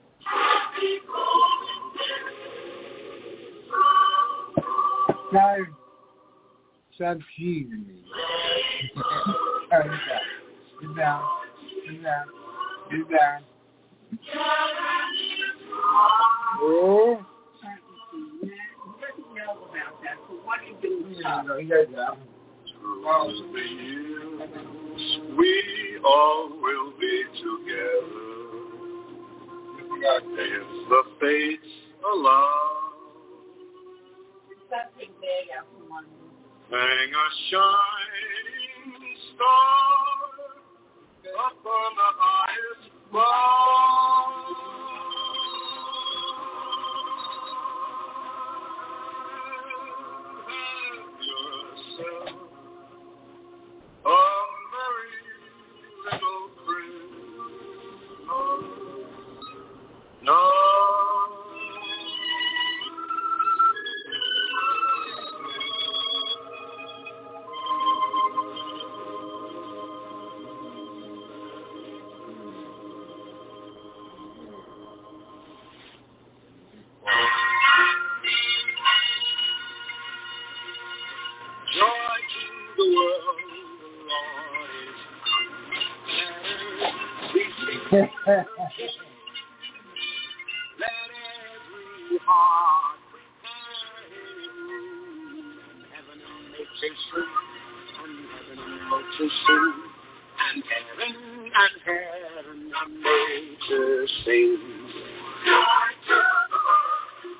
Stop, stop cheating me. All right, sit down, sit down, sit down. Oh. know about that. So what do you do? Yeah, no, he does that. Through the years, we all will be together. If the fates allow, Something big out from one. hang a shining star up on the highest bar. Have yourself a merry little Christmas. No. Joy to the world, the Lord is come. Let every heart prepare him. Heaven makes a sing, and heaven makes a sing, and heaven and heaven and nature sing. Joy to the world.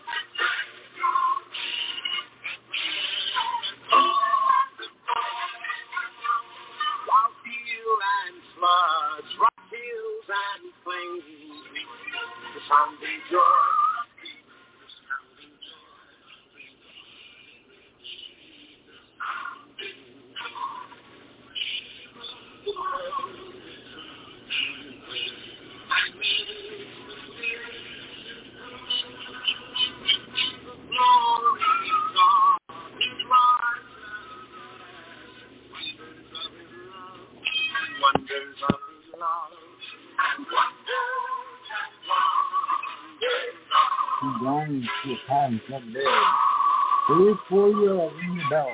While steel and floods, rock hills and plains, the sounding joy, the sounding joy, going to come someday. Wait for your ring bell.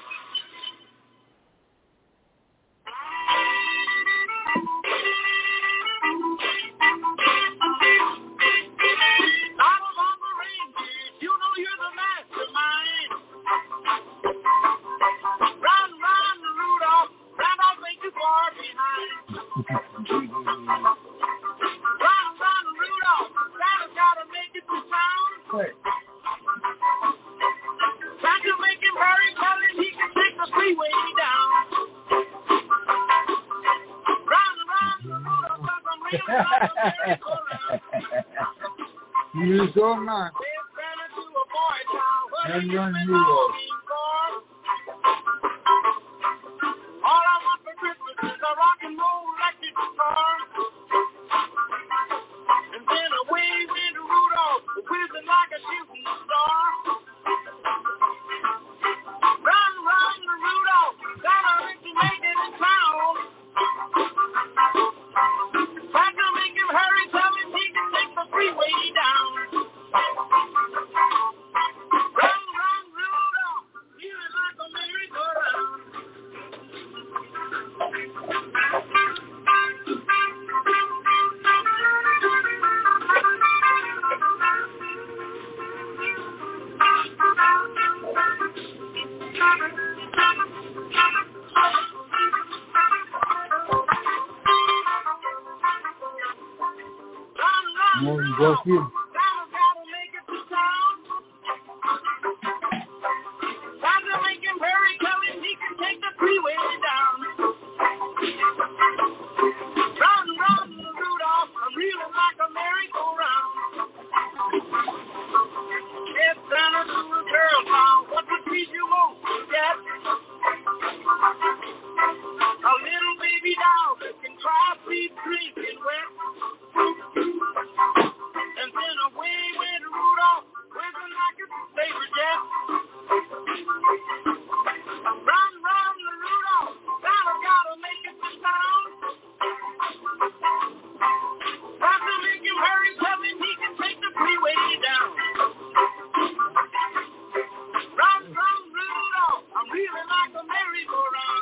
You so much. And run you off. All I want for Christmas is a rock and roll electric guitar. And then away went Rudolph, whizzing like a shooting star. Run, run, Rudolph, gotta make you make it in town. Had to make him hurry, tell him he can take the freeway down. Run, run, Rudolph, feeling like a merry-go-round. Morning, bless you. A little baby doll that can cry, sleep, drink, and wet. And then away went Rudolph, whizzing like a favorite jet. Run, run, Rudolph, gotta, gotta make it to town. Have to make him hurry, tell him he can take the freeway down. Run, run, Rudolph, I'm reeling like a merry-go-round.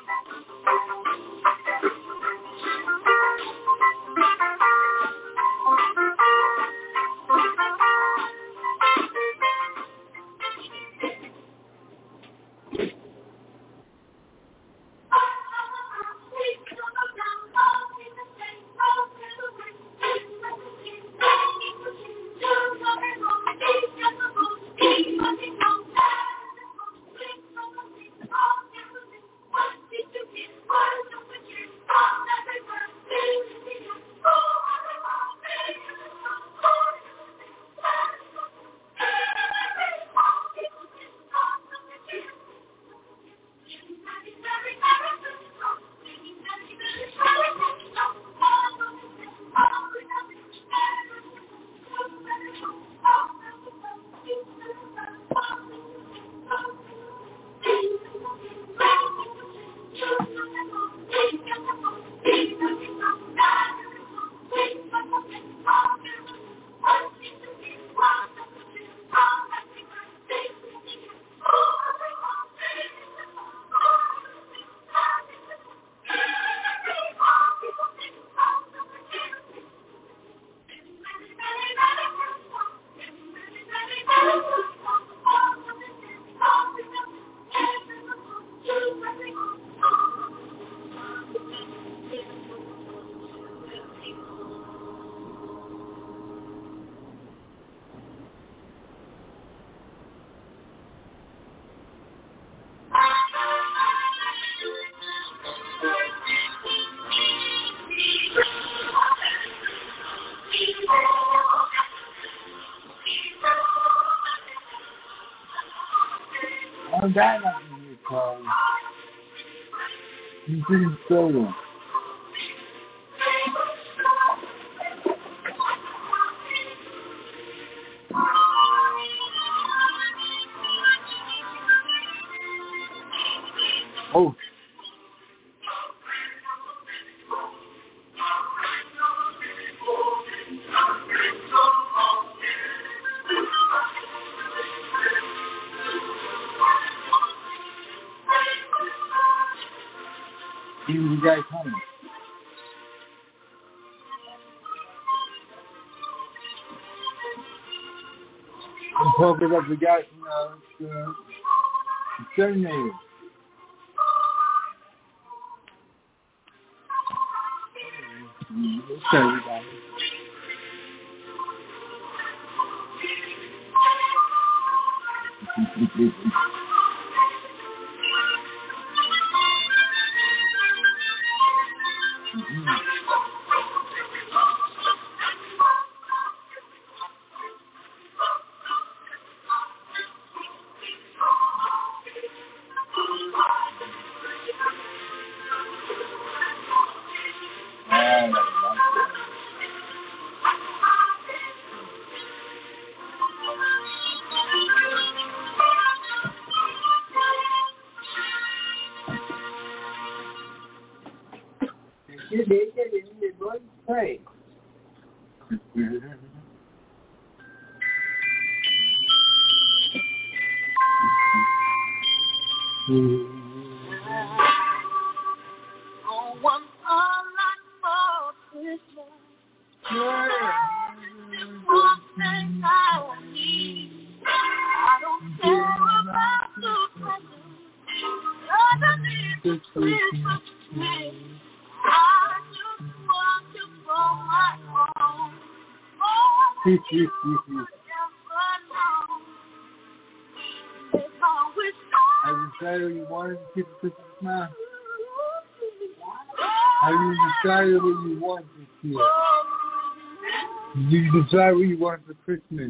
I'm dying up in here, Carl. You didn't solo. Oh. He was the guy coming. I'm talking about the guy from uh, uh, Serenade. Okay, we got it. Pray. On one online for Christmas, just one thing I need. I don't care about the present. I don't need the Christmas tree. I just want you for my own. Oh, you never know. If I wish I Have you decided you wanted to keep Christmas now? Have you decided what you want this year? Did you decide what you want for Christmas?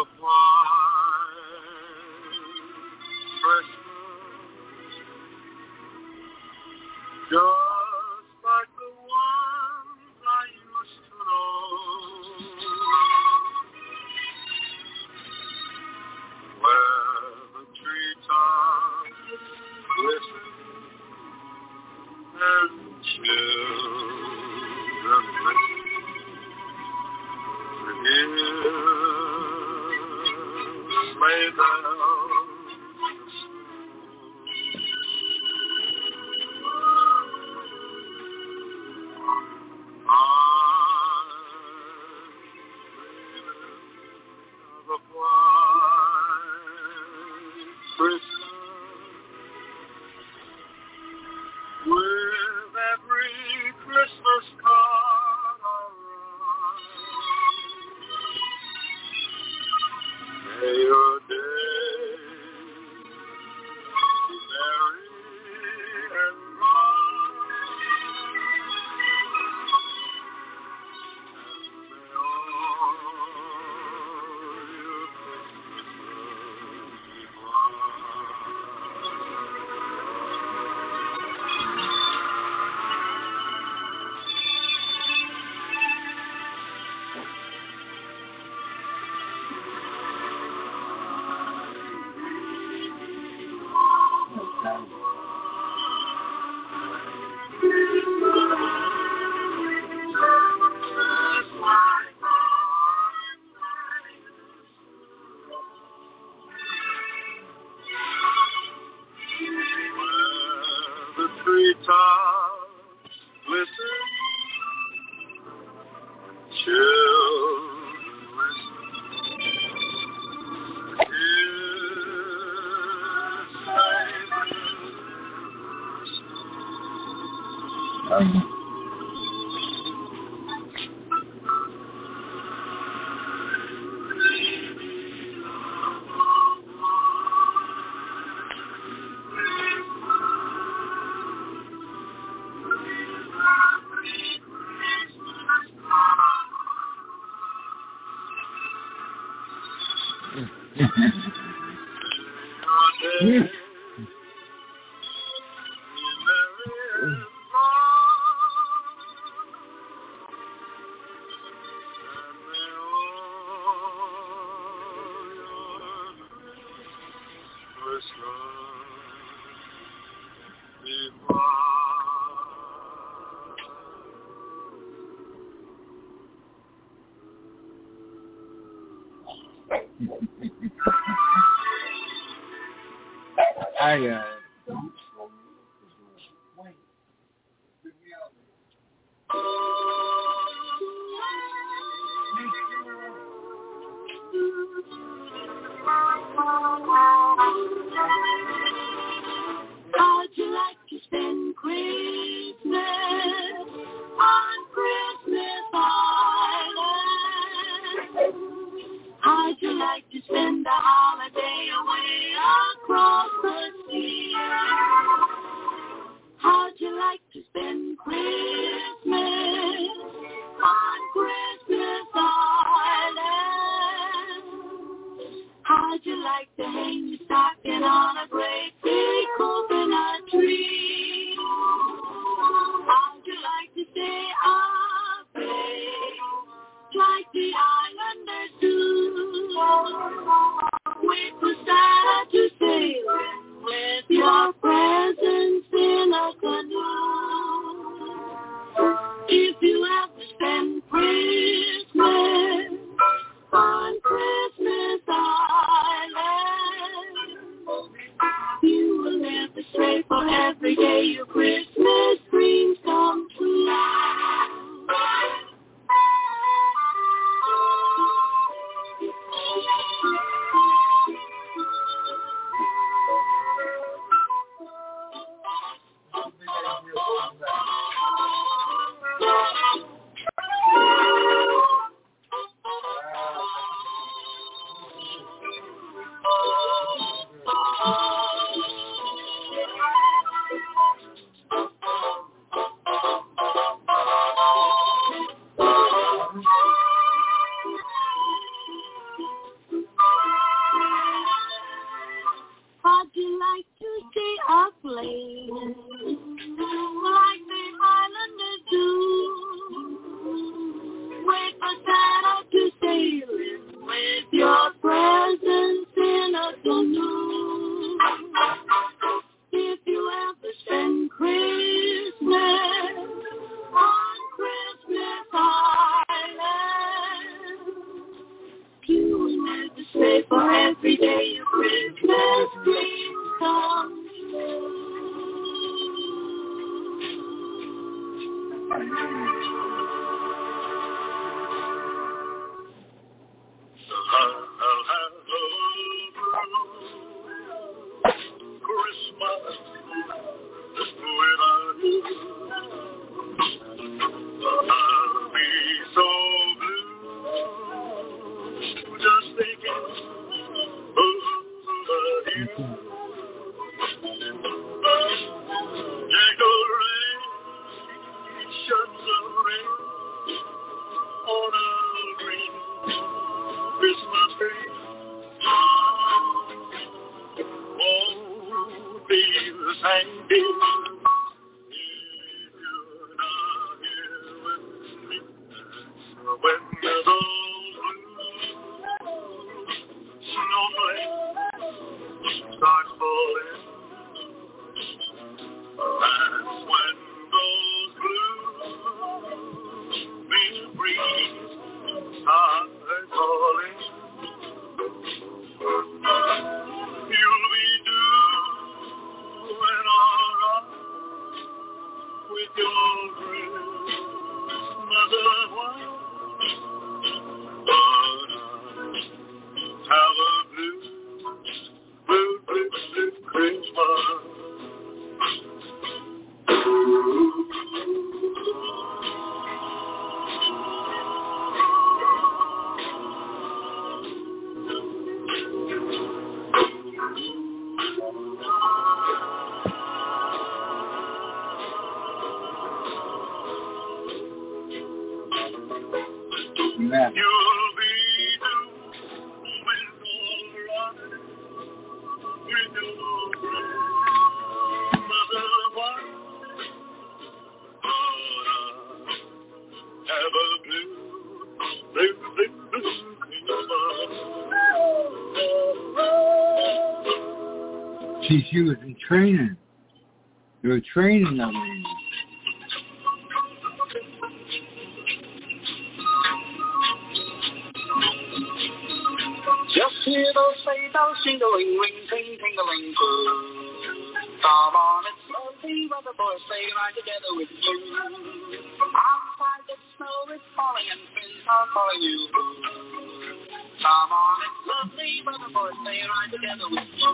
I got it. How'd you like to spend Christmas on Christmas Island? How'd you like to spend the holiday away across the sea? How'd you like to spend Christmas on Christmas Island? How'd you like to hang your stocking on a great big coconut tree? How'd you like to stay up late, like the islanders do? Wait for Santa to sail with your presents in a canoe. If you have to spend Christmas on Christmas Island, you will never stray, for every day your Christmas dreams come true. pray for every day your Christmas dreams come true. Christmas is without you. I'll be so blue, just thinking of you. Decorations of red on a green Christmas tree. Won't be the same day if you're not here with me. When the snowflake starts falling, that's when those blue winter breeze are calling. You'll be doing all right with your Christmas at one. But I have a blue, blue, blue, blue Christmas. Amen. You'll be doing all right with your mother one. Have a blue, blue, blue, blue Christmas. See, she was in training. They were training them. Just hear those sleigh bells jingling, ring, ting, tingling, too. Come on, it's lovely weather for a sleigh ride together with you. Outside the snow is falling and friends are calling you. Come on, it's lovely weather for a sleigh ride together with you.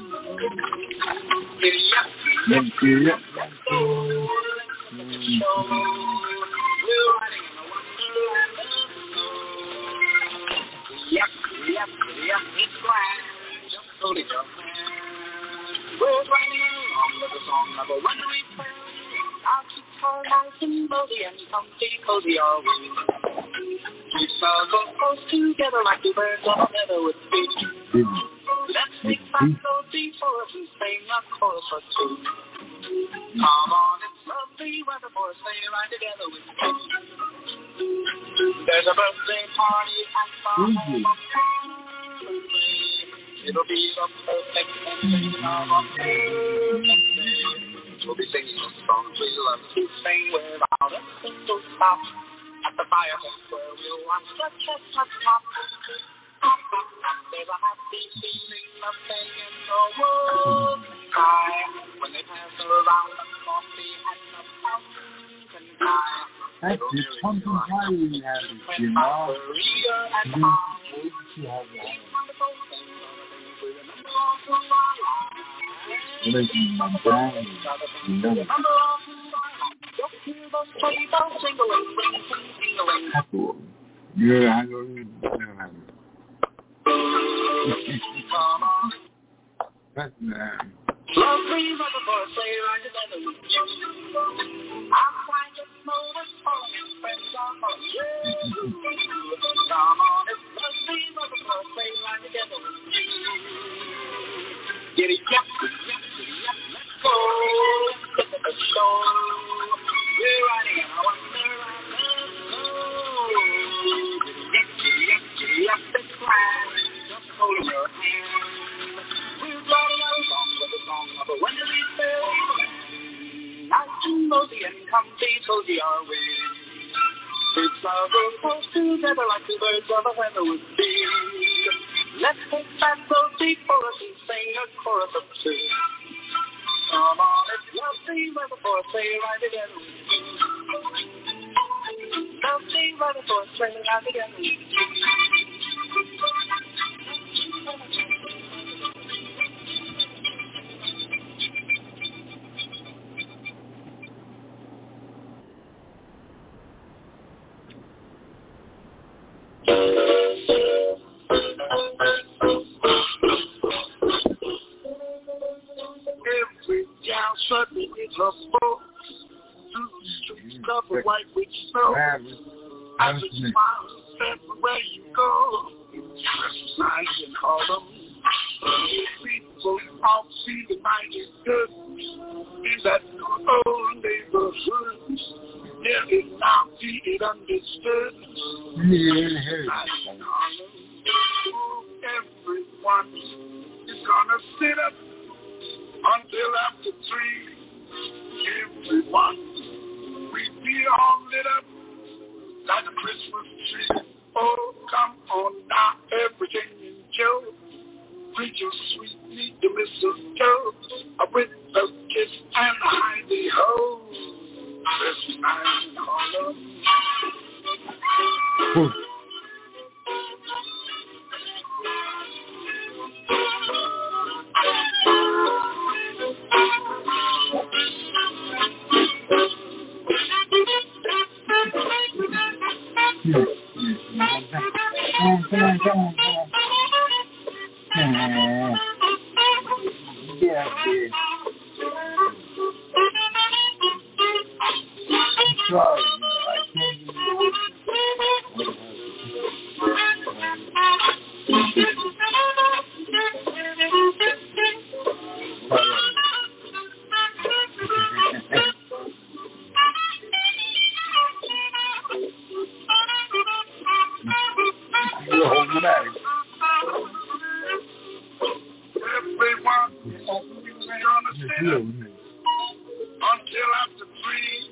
Giddy up, giddy up, let's go. Let's go. We're riding in a wonderland of snow. Yep, yep, yep, it's grand. Just hold it up. We're riding along with the song of a wintry fair. Our cheeks are nice and rosy and comfy, cozy are we. We snuggle close together like two birds of a feather with feet. Let's sing back those before us and sing a chorus or two. Come on, it's lovely weather for a sleigh ride together with you. There's a birthday party at the home of It'll be the perfect ending of a perfect day. We'll be singing the songs we love to sing without a single stop. At the fireplace where we'll watch the chestnuts pop. There's a happy feeling of staying in the world sky when they pass around the coffee and the pumpkin pie. That's the pumpkin pie we have, you know. You have that. Making my brain, you know. Cool. Yeah, I don't even know. That's that. Lovely weather for a sleigh ride together with you. Outside the snow is falling and friends are calling you. Come on, it's lovely weather for a sleigh ride together with you. Giddy up, giddy up, giddy up, let's go. Let's get to the show. We're riding in a wonderland of snow. Giddy up, giddy up, giddy up, it's grand. Just hold your hand. We're riding along with the song of a wintry fair. Nice and rosy and comfy, cozy are we. It's our close together like two birds of a feather would be. Let's take say. Come on, let's love thing right before I say it right together. Love thing right before I say it right together. Every gal suddenly is her boat. Through the streets covered white with snow. I just smile everywhere you go. Just sign and call them. People all see the night is good. In that old neighborhood. There is now be it understood. Yeah. Everyone is gonna sit up until after three. Everyone, we be all lit up like a Christmas tree. Oh, come on now, everything in Joe. Reach your sweet meat to mistletoe. With the kiss and the hidey ho. This night call up. Come on, come on, come on, come on. Yeah, yeah. I'm sorry, I can't do You're holding back. Everyone is gonna sit up until after three.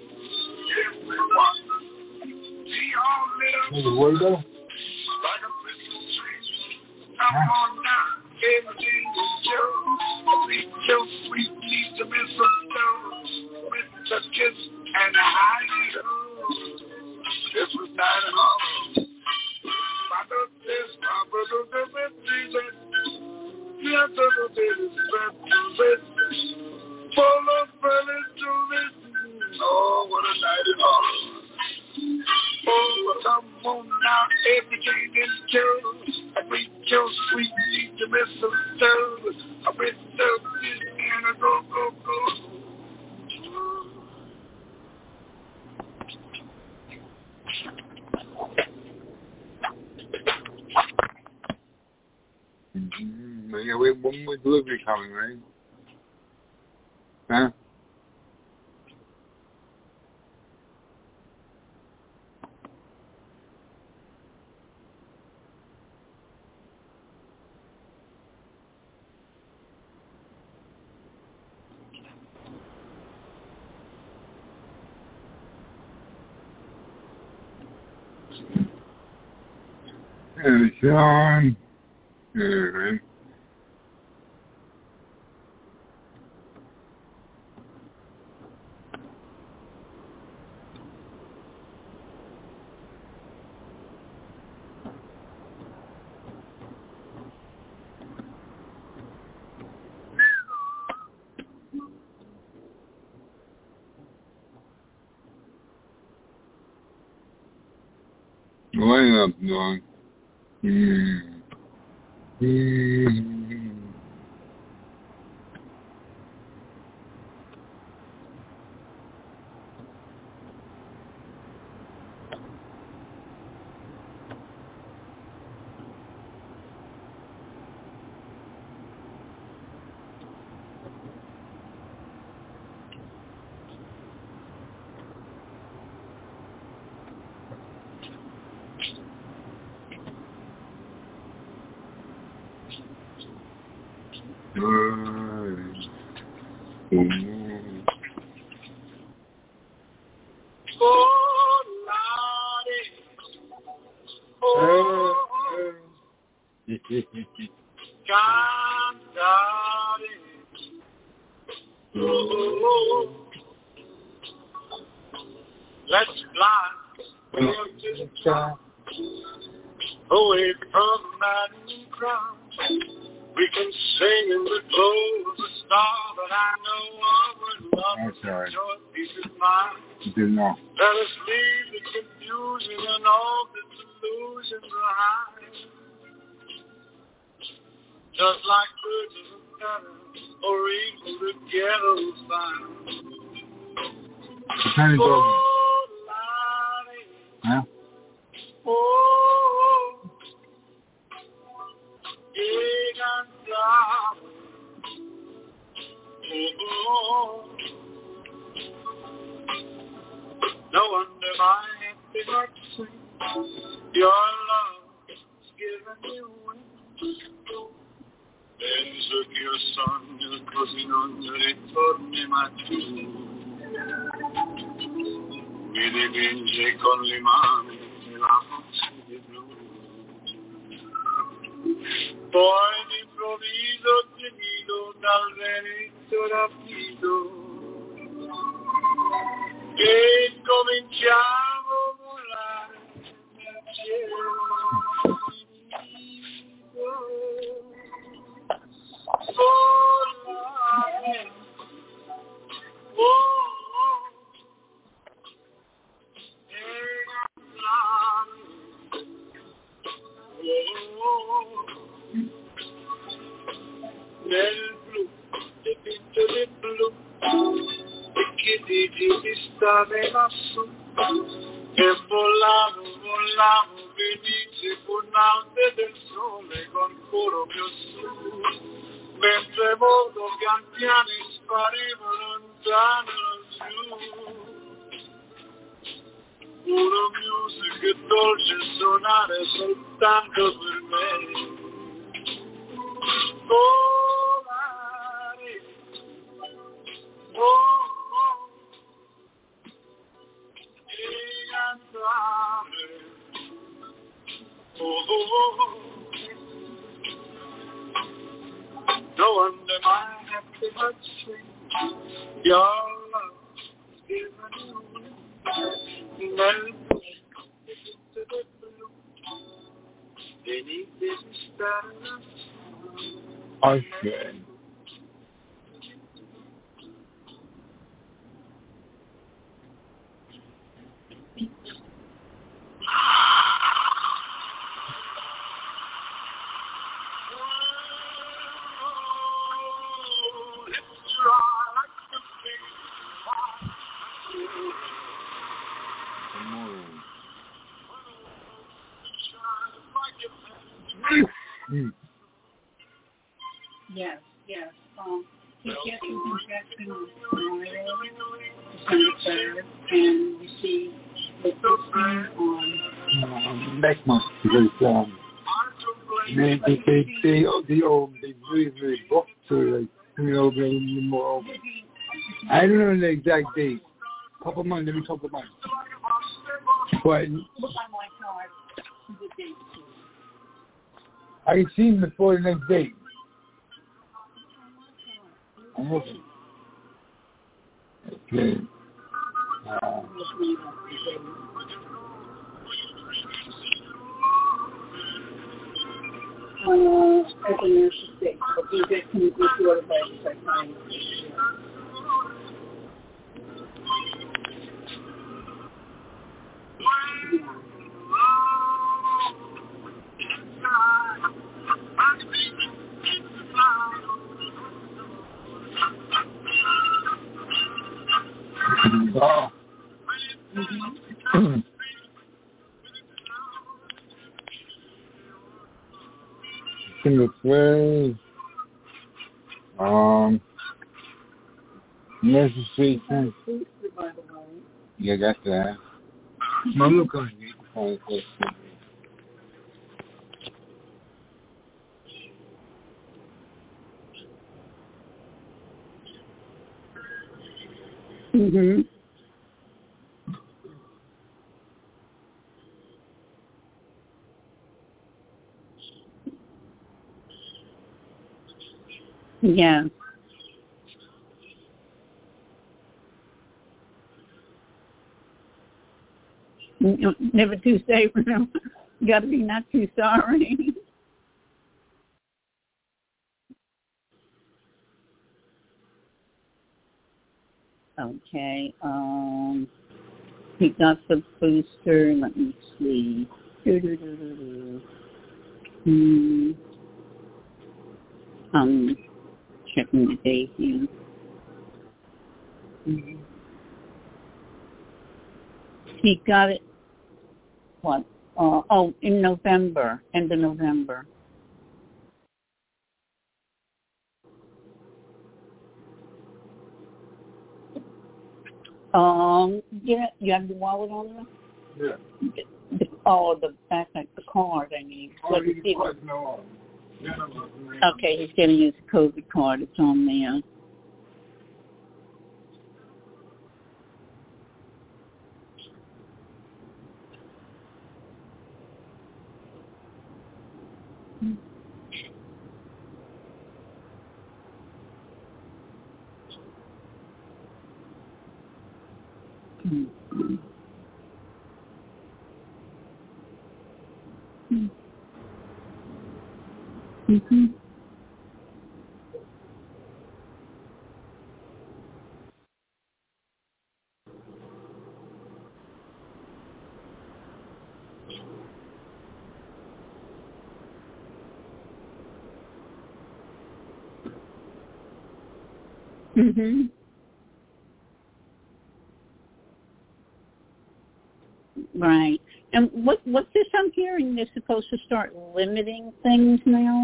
Everyone be all lit up like a Christmas tree. Come on now, everything is Joe. Reach your sweet knees to mistletoe with the kiss and the hidey-ho. This was night and all. My this, my brother, the represent. Yeah, the represent. Full of belly to listen. Oh, what a night and all. Oh, come on now, everything is Joe. I reach your sweet need to mistletoe. I reach the kiss and I go, go, go. Mm-hmm. Yeah, we have one more delivery coming, right? Huh? And Sean. Yeah, right. Line up, dog. Mm. Mm. Mm. Oh, Lordy. Oh, God, God. Oh, let's fly away from the maddening crowd. We can sing in the glow of the star, but I know our love is joy, peace of mind. Did not. Let us leave the confusion and all the delusion behind. Just like birds of a feather, or eagles together will fly. Tiny dog. Oh, Lottie. Huh? Oh, big and dark. Oh, no wonder my happy heart sings. Your love is giving me wings. Penso che io sogno così non ritorni mai più. Mi dipinge con le mani la voce di blu. Poi d'improvviso ti vedo dal vento rapido e cominciamo a volare nel cielo. Volare, oh, oh, e andare, oh, oh, nel blu, dipinto di blu, e che dici di stare lassù, e volavo, volavo, felice con l'arte del sole, con coro più su. Mentre modo pian piano sparivo lontano giù. Puro music e dolce suonare soltanto per me. Volare, oh, oh, e andare, oh, oh, oh. No wonder my happy heart sings. Your love is giving me wings. To the blue, beneath this stars. Okay. Yes, yes. Um, he gets his injection on tomorrow, December third, and receive the testing on Um, next month, because um, they, they, they, they, they, oh, they really, really booked to like, you know, bring more over. I don't know the exact date. Couple months, every couple months. But look on my card. The date. I can see him before the next date. I'm looking. Okay. Uh, Uh, at the nurse's state, but you get can be ordered by the psychiatrist. oh. Mm-hmm. Single play. Um, Nurse's Street. Yeah, got that. I'm looking. Mm-hmm. Yeah. You know, never too safe. You got to be not too sorry. Okay. Um, he got the booster. Let me see. Hmm. Um, checking the date here. Mm-hmm. He got it. What? Uh, oh, in November, end of November. Um, yeah, you have the wallet on there? Yeah. The, the, oh, the back, like the card, I mean. Oh, What, he see, was, no. Yeah, no, no. Okay, he's going to use the COVID card. It's on there. Mm-hmm. Mm-hmm. Mm-hmm. Right. And what what's this I'm hearing? They're supposed to start limiting things now?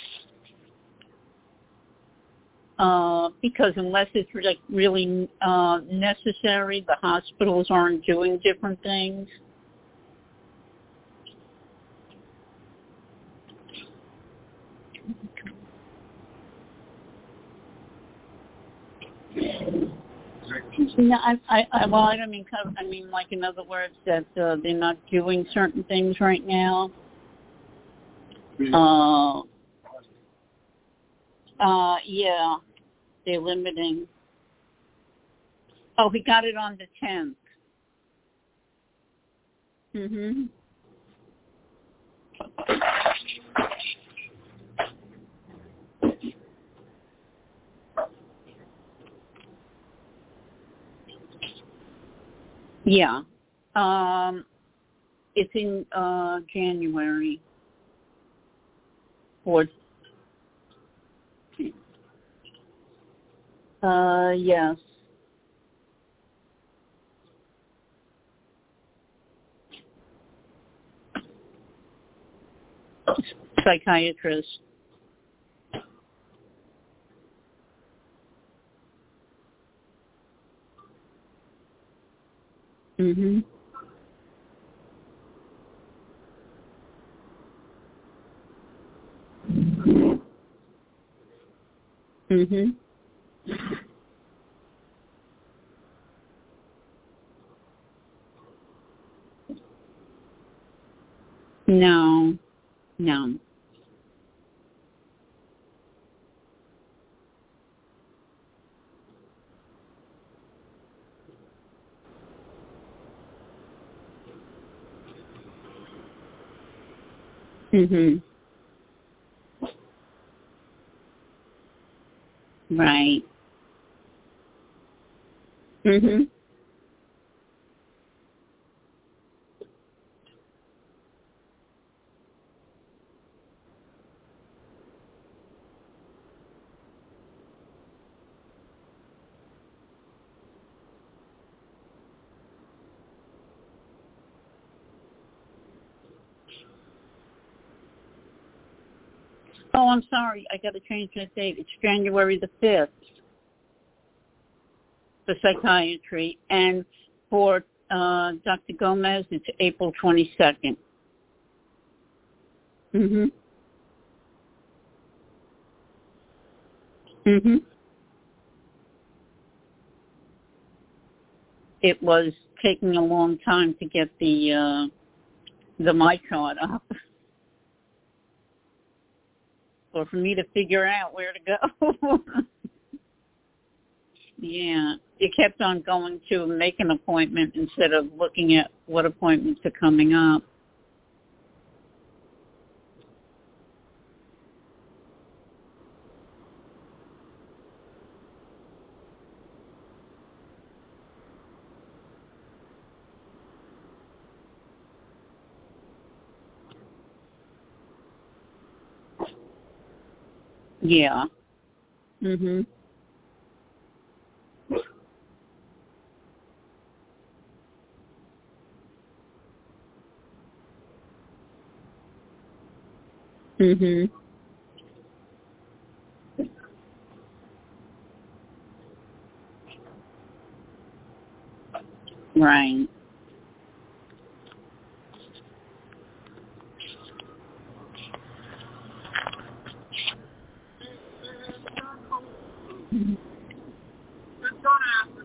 Uh, because unless it's like really uh, necessary, the hospitals aren't doing different things. No, I, I, I, well, I don't mean, I mean, like in other words, that uh, they're not doing certain things right now. Uh, uh, yeah, they're limiting. Oh, he got it on the tenth. Mm-hmm. Yeah. Um, it's in uh, January. Or, uh, yes. Psychiatrist. Mhm. Mhm. No. No. Mhm. Right. Mhm. Oh, I'm sorry. I got to change that date. It's January the fifth for psychiatry, and for uh, Doctor Gomez, it's April twenty-second. Mhm. Mhm. It was taking a long time to get the uh, the my chart up, or for me to figure out where to go. Yeah, you kept on going to make an appointment instead of looking at what appointments are coming up. Yeah. Mhm. Mhm. Right. Just don't ask